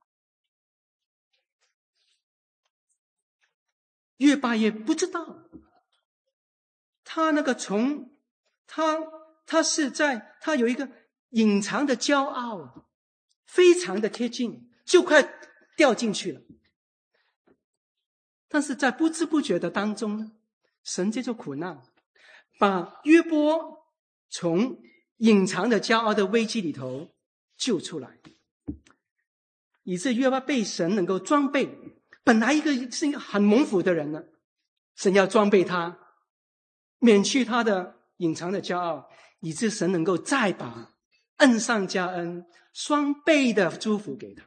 约伯也不知道，他那个从他他是在他有一个隐藏的骄傲，非常的贴近，就快掉进去了。但是在不知不觉的当中，神借着苦难把约伯从隐藏的骄傲的危机里头救出来，以致约伯被神能够装备。本来一个是一个很蒙福的人呢，神要装备他，免去他的隐藏的骄傲，以致神能够再把恩上加恩，双倍的祝福给他。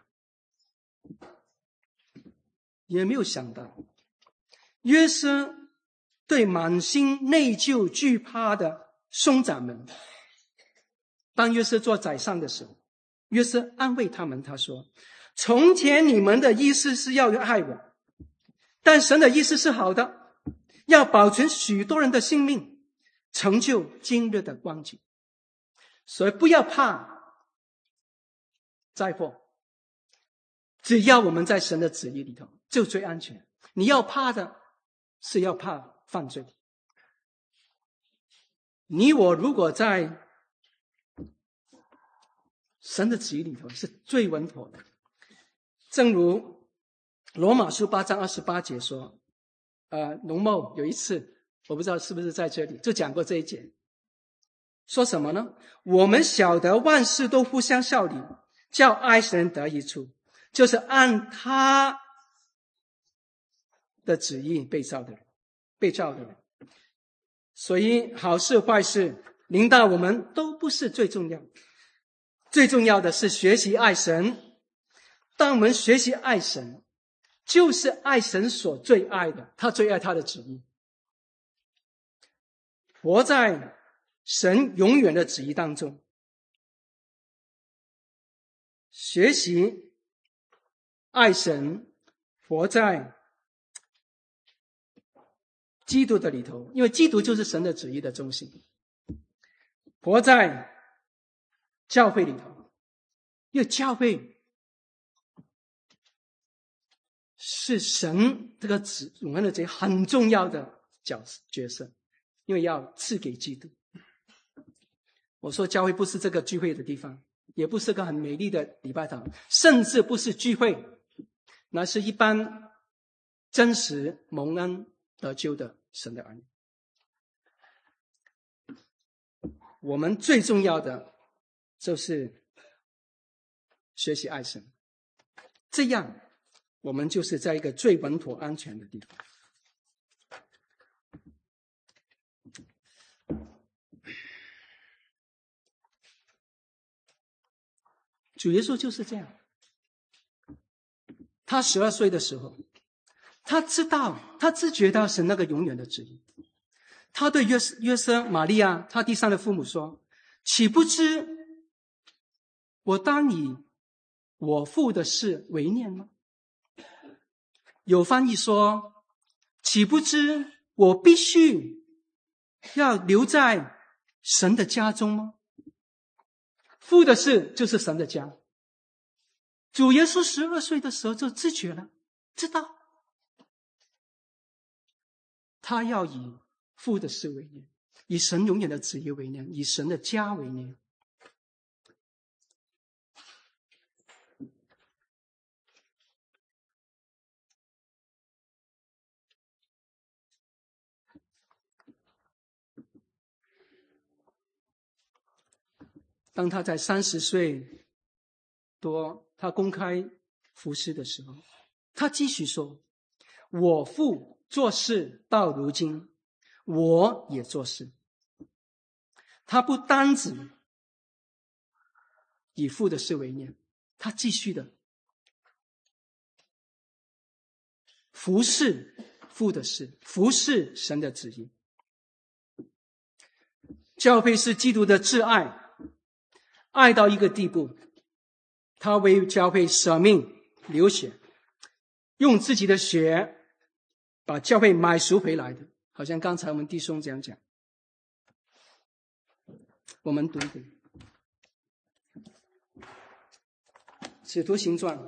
也没有想到，约瑟对满心内疚惧怕的兄长们，当约瑟做宰相的时候，约瑟安慰他们，他说，从前你们的意思是要爱我，但神的意思是好的，要保存许多人的性命，成就今日的光景。所以不要怕灾祸，只要我们在神的旨意里头就最安全。你要怕的是要怕犯罪。你我如果在神的旨意里头是最稳妥的。正如罗马书八章二十八节说，呃，龙茂有一次我不知道是不是在这里就讲过这一节，说什么呢？我们晓得万事都互相效力，叫爱神得益处，就是按他的旨意被造的人，被造的人。所以好事坏事临到我们都不是最重要，最重要的是学习爱神。当我们学习爱神，就是爱神所最爱的，他最爱他的旨意，活在神永远的旨意当中，学习爱神，活在基督的里头，因为基督就是神的旨意的中心，活在教会里头，因为教会是神这个旨永恒的旨意很重要的角角色，因为要赐给基督。 我说教会不是这个聚会的地方，也不是个很美丽的礼拜堂，甚至不是聚会，那是一般真实蒙恩得救的神的儿女。我们最重要的就是学习爱神，这样我们就是在一个最稳妥安全的地方。主耶稣就是这样，他十二岁的时候，他知道，他自觉到神那个永远的旨意。他对约约瑟、玛利亚他地上的父母说，岂不知我当以我父的事为念吗？有翻译说，岂不知我必须要留在神的家中吗？父的事就是神的家。主耶稣十二岁的时候就自觉了，知道他要以父的事为念，以神永远的旨意为念，以神的家为念。当他在三十岁多，他公开服事的时候，他继续说，我父做事到如今，我也做事。他不单止以父的事为念，他继续的服事父的事，服事神的旨意。教会是基督的挚爱，爱到一个地步，他为教会舍命流血，用自己的血把教会买赎回来的，好像刚才我们弟兄这样讲。我们读一读使徒行传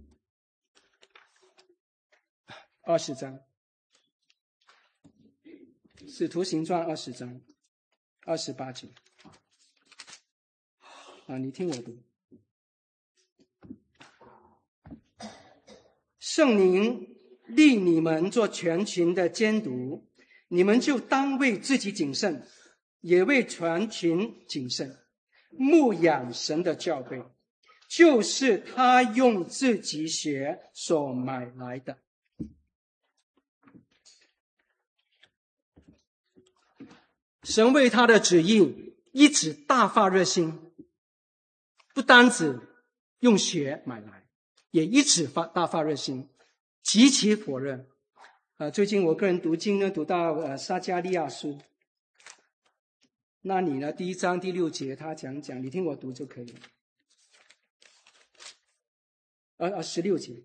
二十章，使徒行传二十章二十八节啊，你听我读。圣灵立你们做全群的监督，你们就当为自己谨慎，也为全群谨慎，牧养神的教会，就是他用自己血所买来的。神为他的旨意一直大发热心，不单只用血买来，也一直发大发热心，极其火热。呃，最近我个人读经呢，读到呃撒迦利亚书，那你呢？第一章第六节他讲讲，你听我读就可以了。呃呃，十六节。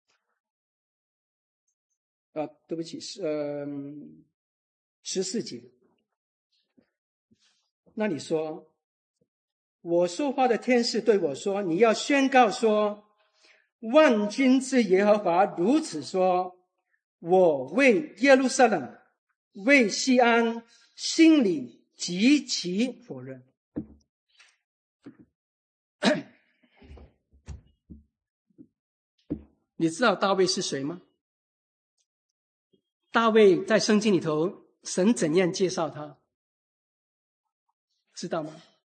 啊，对不起，是呃十四节。那你说，我说话的天使对我说，你要宣告说，万军之耶和华如此说，我为耶路撒冷，为西安，心里极其火热。你知道大卫是谁吗？大卫在圣经里头，神怎样介绍他？知道吗？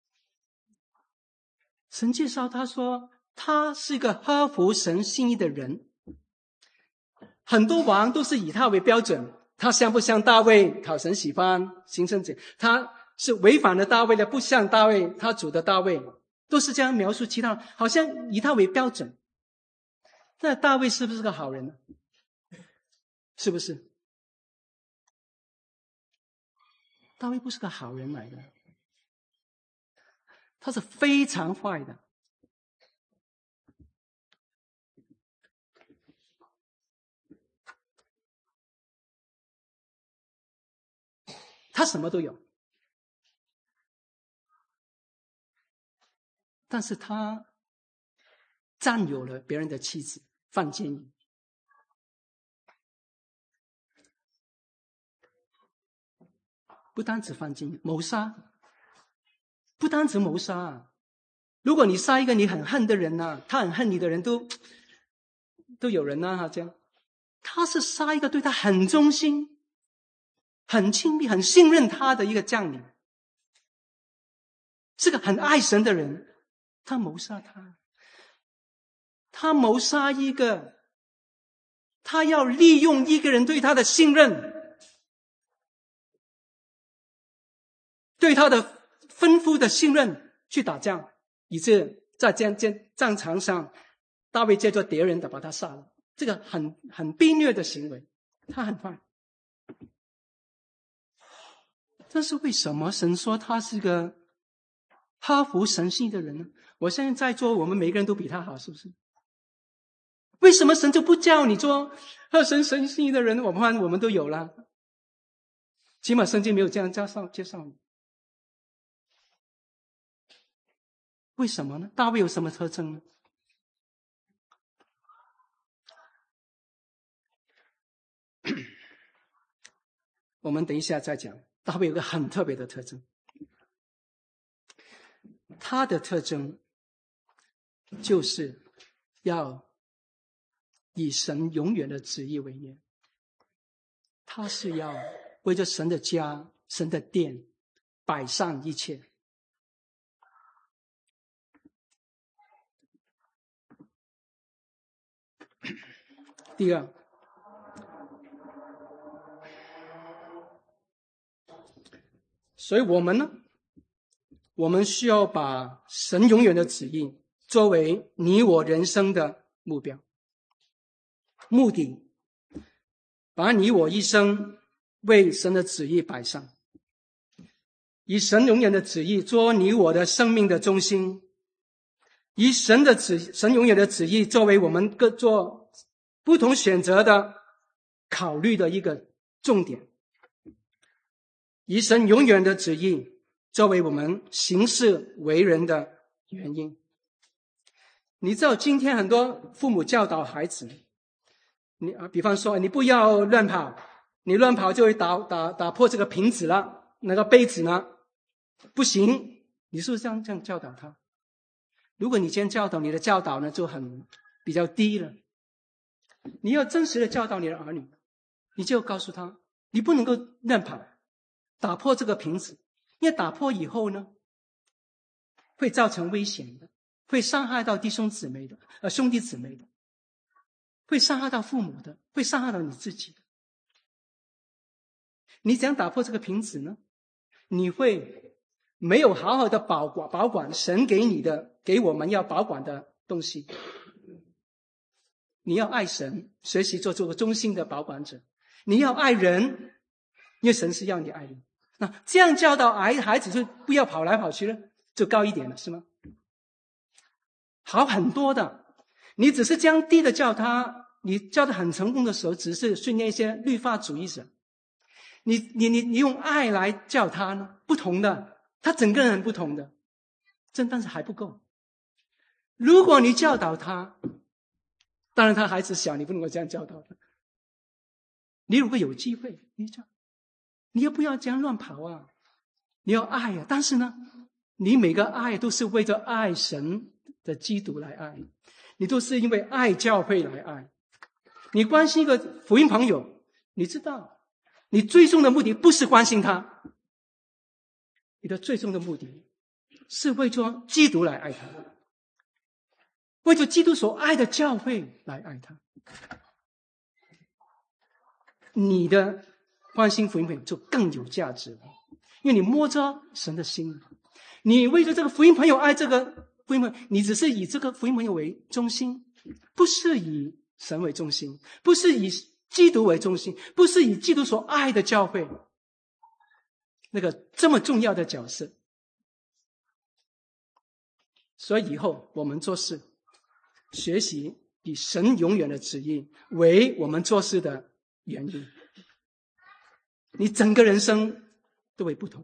神介绍他说，他是一个合乎神心意的人。很多王都是以他为标准，他像不像大卫讨神喜欢，行圣洁？他是违反了大卫的，不像大卫，他主的大卫，都是这样描述其他，好像以他为标准。那大卫是不是个好人呢？是不是？大卫不是个好人来的，他是非常坏的。他什么都有，但是他占有了别人的妻子，犯奸淫。不单只犯奸淫，谋杀， 不单指谋杀啊，如果你杀一个你很恨的人啊，他很恨你的人都都有人啊，这样，他是杀一个对他很忠心、很亲密、很信任他的一个将领，是个很爱神的人，他谋杀他，他谋杀一个，他要利用一个人对他的信任，对他的吩咐的信任去打仗，以致在战战战场上，大卫借着敌人的把他杀了。这个很很卑劣的行为，他很坏。但是为什么神说他是个合乎神性的人呢？我相信在座我们每个人都比他好，是不是？为什么神就不叫你做合神神性的人？我们我们都有了，起码圣经没有这样介绍介绍你。为什么呢？大卫有什么特征呢？我们等一下再讲。大卫有个很特别的特征，他的特征就是要以神永远的旨意为念，他是要为着神的家、神的殿摆上一切。第二，所以我们呢，我们需要把神永远的旨意作为你我人生的目标、目的，把你我一生为神的旨意摆上，以神永远的旨意做你我的生命的中心，以神的旨神永远的旨意作为我们各做不同选择的考虑的一个重点，以神永远的旨意作为我们行事为人的原因。你知道今天很多父母教导孩子，你啊，比方说你不要乱跑，你乱跑就会打打打破这个瓶子了，那个杯子呢不行，你是不是这样这样教导他？如果你今天教导，你的教导呢就很比较低了。你要真实的教导你的儿女，你就告诉他，你不能够乱跑，打破这个瓶子，因为打破以后呢，会造成危险的，会伤害到弟兄姊妹的，呃，兄弟姊妹的，会伤害到父母的，会伤害到你自己的。你怎样打破这个瓶子呢？你会没有好好的保管保管神给你的，给我们要保管的东西。你要爱神，学习做这个忠心的保管者。你要爱人，因为神是要你爱人。那这样教导孩子就不要跑来跑去了，就高一点了，是吗？好很多的。你只是这样低的教他，你教得很成功的时候，只是训练一些律法主义者。你你你你用爱来教他呢，不同的，他整个人很不同的，真但是还不够。如果你教导他，当然他孩子小，你不能够这样教导他。你如果有机会，你教，你要不要这样乱跑啊？你要爱啊！但是呢，你每个爱都是为着爱神的基督来爱，你都是因为爱教会来爱。你关心一个福音朋友，你知道，你最终的目的不是关心他，你的最终的目的是为着基督来爱他，为着基督所爱的教会来爱他。你的关心福音朋友就更有价值了，因为你摸着神的心，你为着这个福音朋友爱这个福音朋友，你只是以这个福音朋友为中心，不是以神为中心，不是以基督为中心，不是以基督所爱的教会那个这么重要的角色。所以以后我们做事学习以神永远的旨意为我们做事的原因，你整个人生都会不同。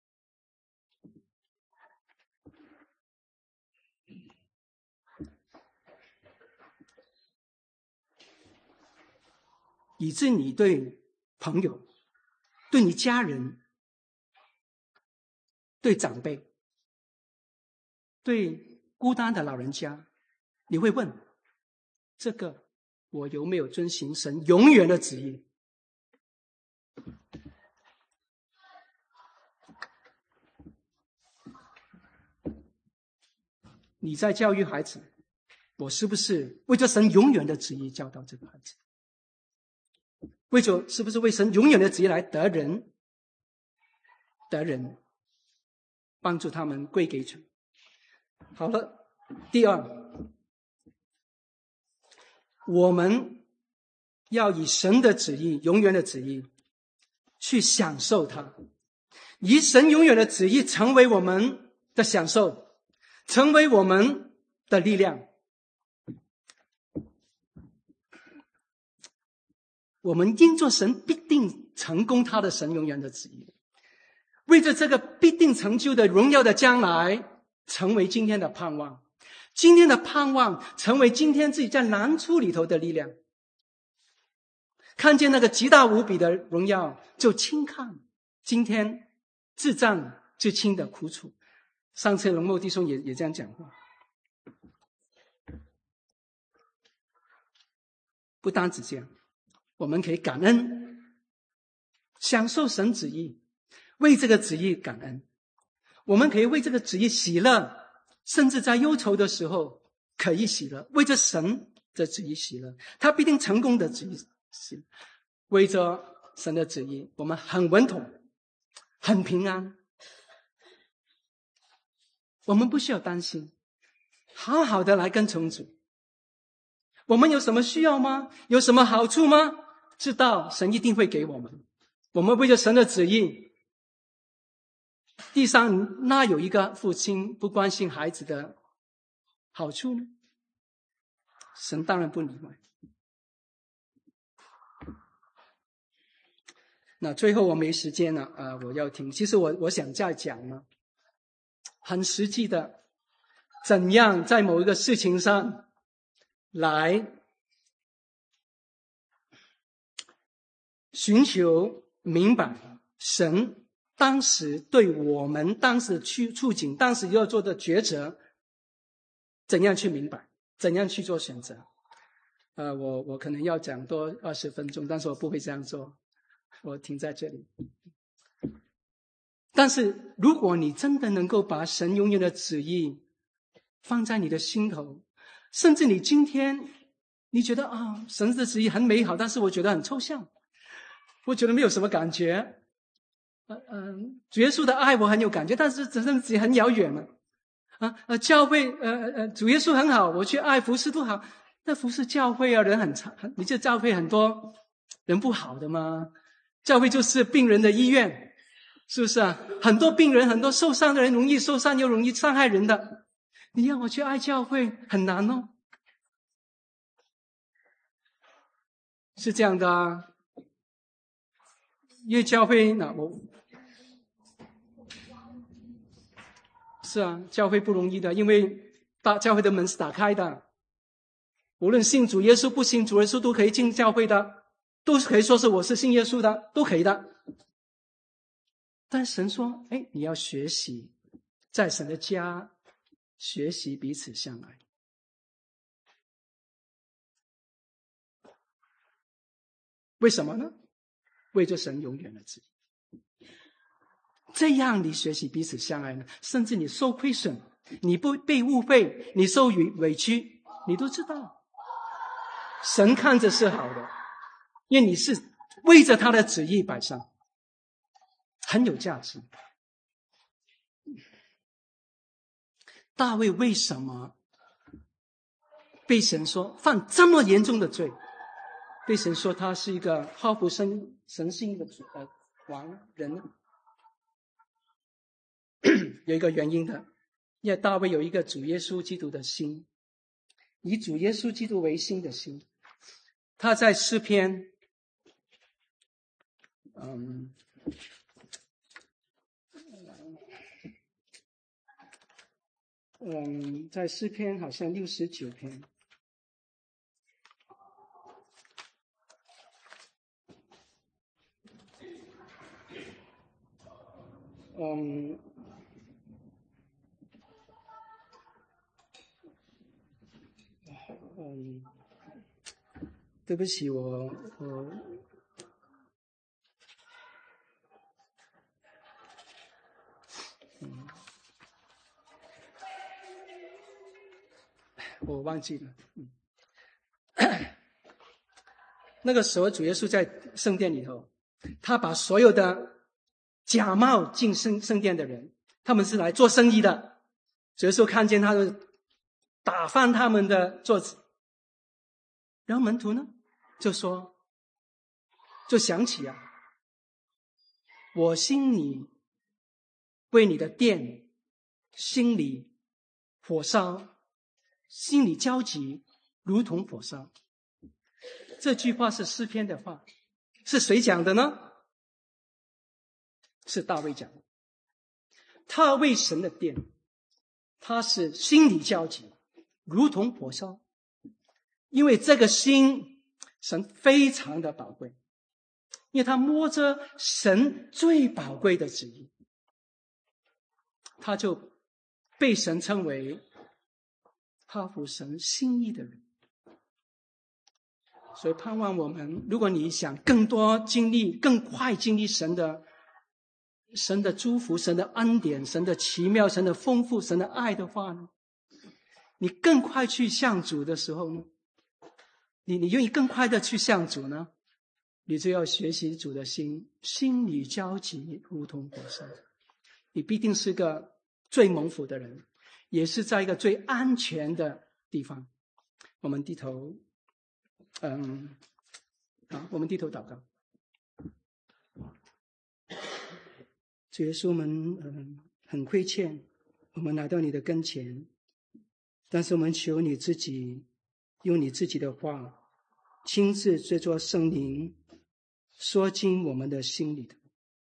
以致你对朋友、对你家人、对长辈对孤单的老人家，你会问，这个我有没有遵行神永远的旨意？你在教育孩子，我是不是为着神永远的旨意教导这个孩子？为着是不是为神永远的旨意来得人得人，帮助他们归给主？好了，第二，我们要以神的旨意，永远的旨意去享受它，以神永远的旨意成为我们的享受，成为我们的力量。我们因着神必定成功他的神永远的旨意，为着这个必定成就的荣耀的将来，成为今天的盼望，今天的盼望成为今天自己在难处里头的力量。看见那个极大无比的荣耀，就轻看今天至障至轻的苦楚。上次龙茂弟兄也也这样讲过。不单止这样，我们可以感恩，享受神旨意，为这个旨意感恩。我们可以为这个旨意喜乐，甚至在忧愁的时候可以喜乐，为着神的旨意喜乐，他必定成功的旨意喜乐。为着神的旨意，我们很稳妥，很平安，我们不需要担心，好好的来跟从主。我们有什么需要吗？有什么好处吗？知道神一定会给我们。我们为着神的旨意。地上哪有一个父亲不关心孩子的好处呢？神当然不例外。那最后我没时间了啊、呃，我要听。其实我我想再讲呢，很实际的，怎样在某一个事情上来寻求明白神当时对我们当时去处境，当时要做的抉择，怎样去明白，怎样去做选择。呃，我我可能要讲多二十分钟，但是我不会这样做，我停在这里。但是如果你真的能够把神永远的旨意放在你的心头，甚至你今天你觉得啊，神的旨意很美好，但是我觉得很抽象，我觉得没有什么感觉。嗯、呃、嗯，主耶稣的爱我很有感觉，但是神的旨意很遥远了。啊呃，教会呃呃主耶稣很好，我去爱服侍都好，那服侍教会啊，人很差，你这教会很多人不好的吗？教会就是病人的医院，是不是啊？很多病人，很多受伤的人，容易受伤又容易伤害人的。你让我去爱教会很难哦，是这样的啊。因为教会那我是啊，教会不容易的，因为大教会的门是打开的，无论信主耶稣不信主耶稣都可以进教会的，都可以说是我是信耶稣的，都可以的。但神说，哎，你要学习在神的家学习彼此相爱。为什么呢？为着神永远的旨意。这样你学习彼此相爱呢，甚至你受亏损，你不被误会，你受委屈，你都知道神看着是好的，因为你是为着他的旨意摆上，很有价值。大卫为什么被神说犯这么严重的罪？被神说他是一个好不神神性的呃王人呢？有一个原因的，因为大卫有一个主耶稣基督的心，以主耶稣基督为心的心。他在诗篇，嗯，嗯，在诗篇好像六十九篇，嗯。 嗯，对不起，我我嗯，我忘记了。嗯，那个时候主耶稣在圣殿里头，他把所有的假冒进圣圣殿的人，他们是来做生意的，主耶稣看见他就打翻他们的桌子，然后门徒呢就说，就想起啊，我心里为你的殿心里火烧，心里焦急如同火烧。这句话是诗篇的话，是谁讲的呢？是大卫讲的。他为神的殿，他是心里焦急如同火烧，因为这个心神非常的宝贵，因为他摸着神最宝贵的旨意，他就被神称为合乎神心意的人。所以盼望我们，如果你想更多经历，更快经历神的神的祝福，神的恩典，神的奇妙，神的丰富，神的爱的话呢，你更快去向主的时候呢，你你愿意更快的去向主呢，你就要学习主的心，心里焦急如同火烧。你必定是个最蒙福的人，也是在一个最安全的地方。我们低头，嗯，好，我们低头祷告。主耶稣，我们嗯很亏欠，我们来到你的跟前，但是我们求你自己用你自己的话，亲自借着圣灵说进我们的心里头。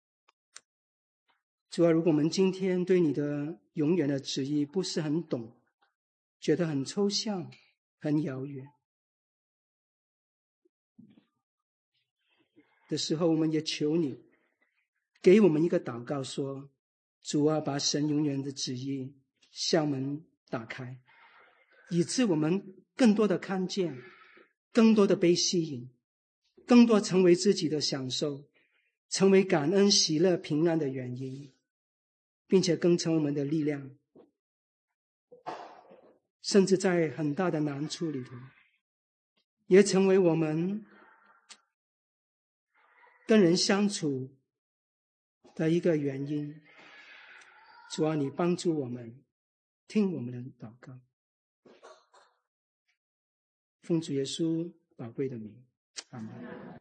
主啊，如果我们今天对你的永远的旨意不是很懂，觉得很抽象，很遥远的时候，我们也求你给我们一个祷告，说主啊，把神永远的旨意向门打开，以致我们更多的看见，更多的被吸引，更多成为自己的享受，成为感恩喜乐平安的原因，并且更成我们的力量，甚至在很大的难处里头，也成为我们跟人相处的一个原因。主啊，你帮助我们，听我们的祷告，奉主耶稣宝贵的名，阿们。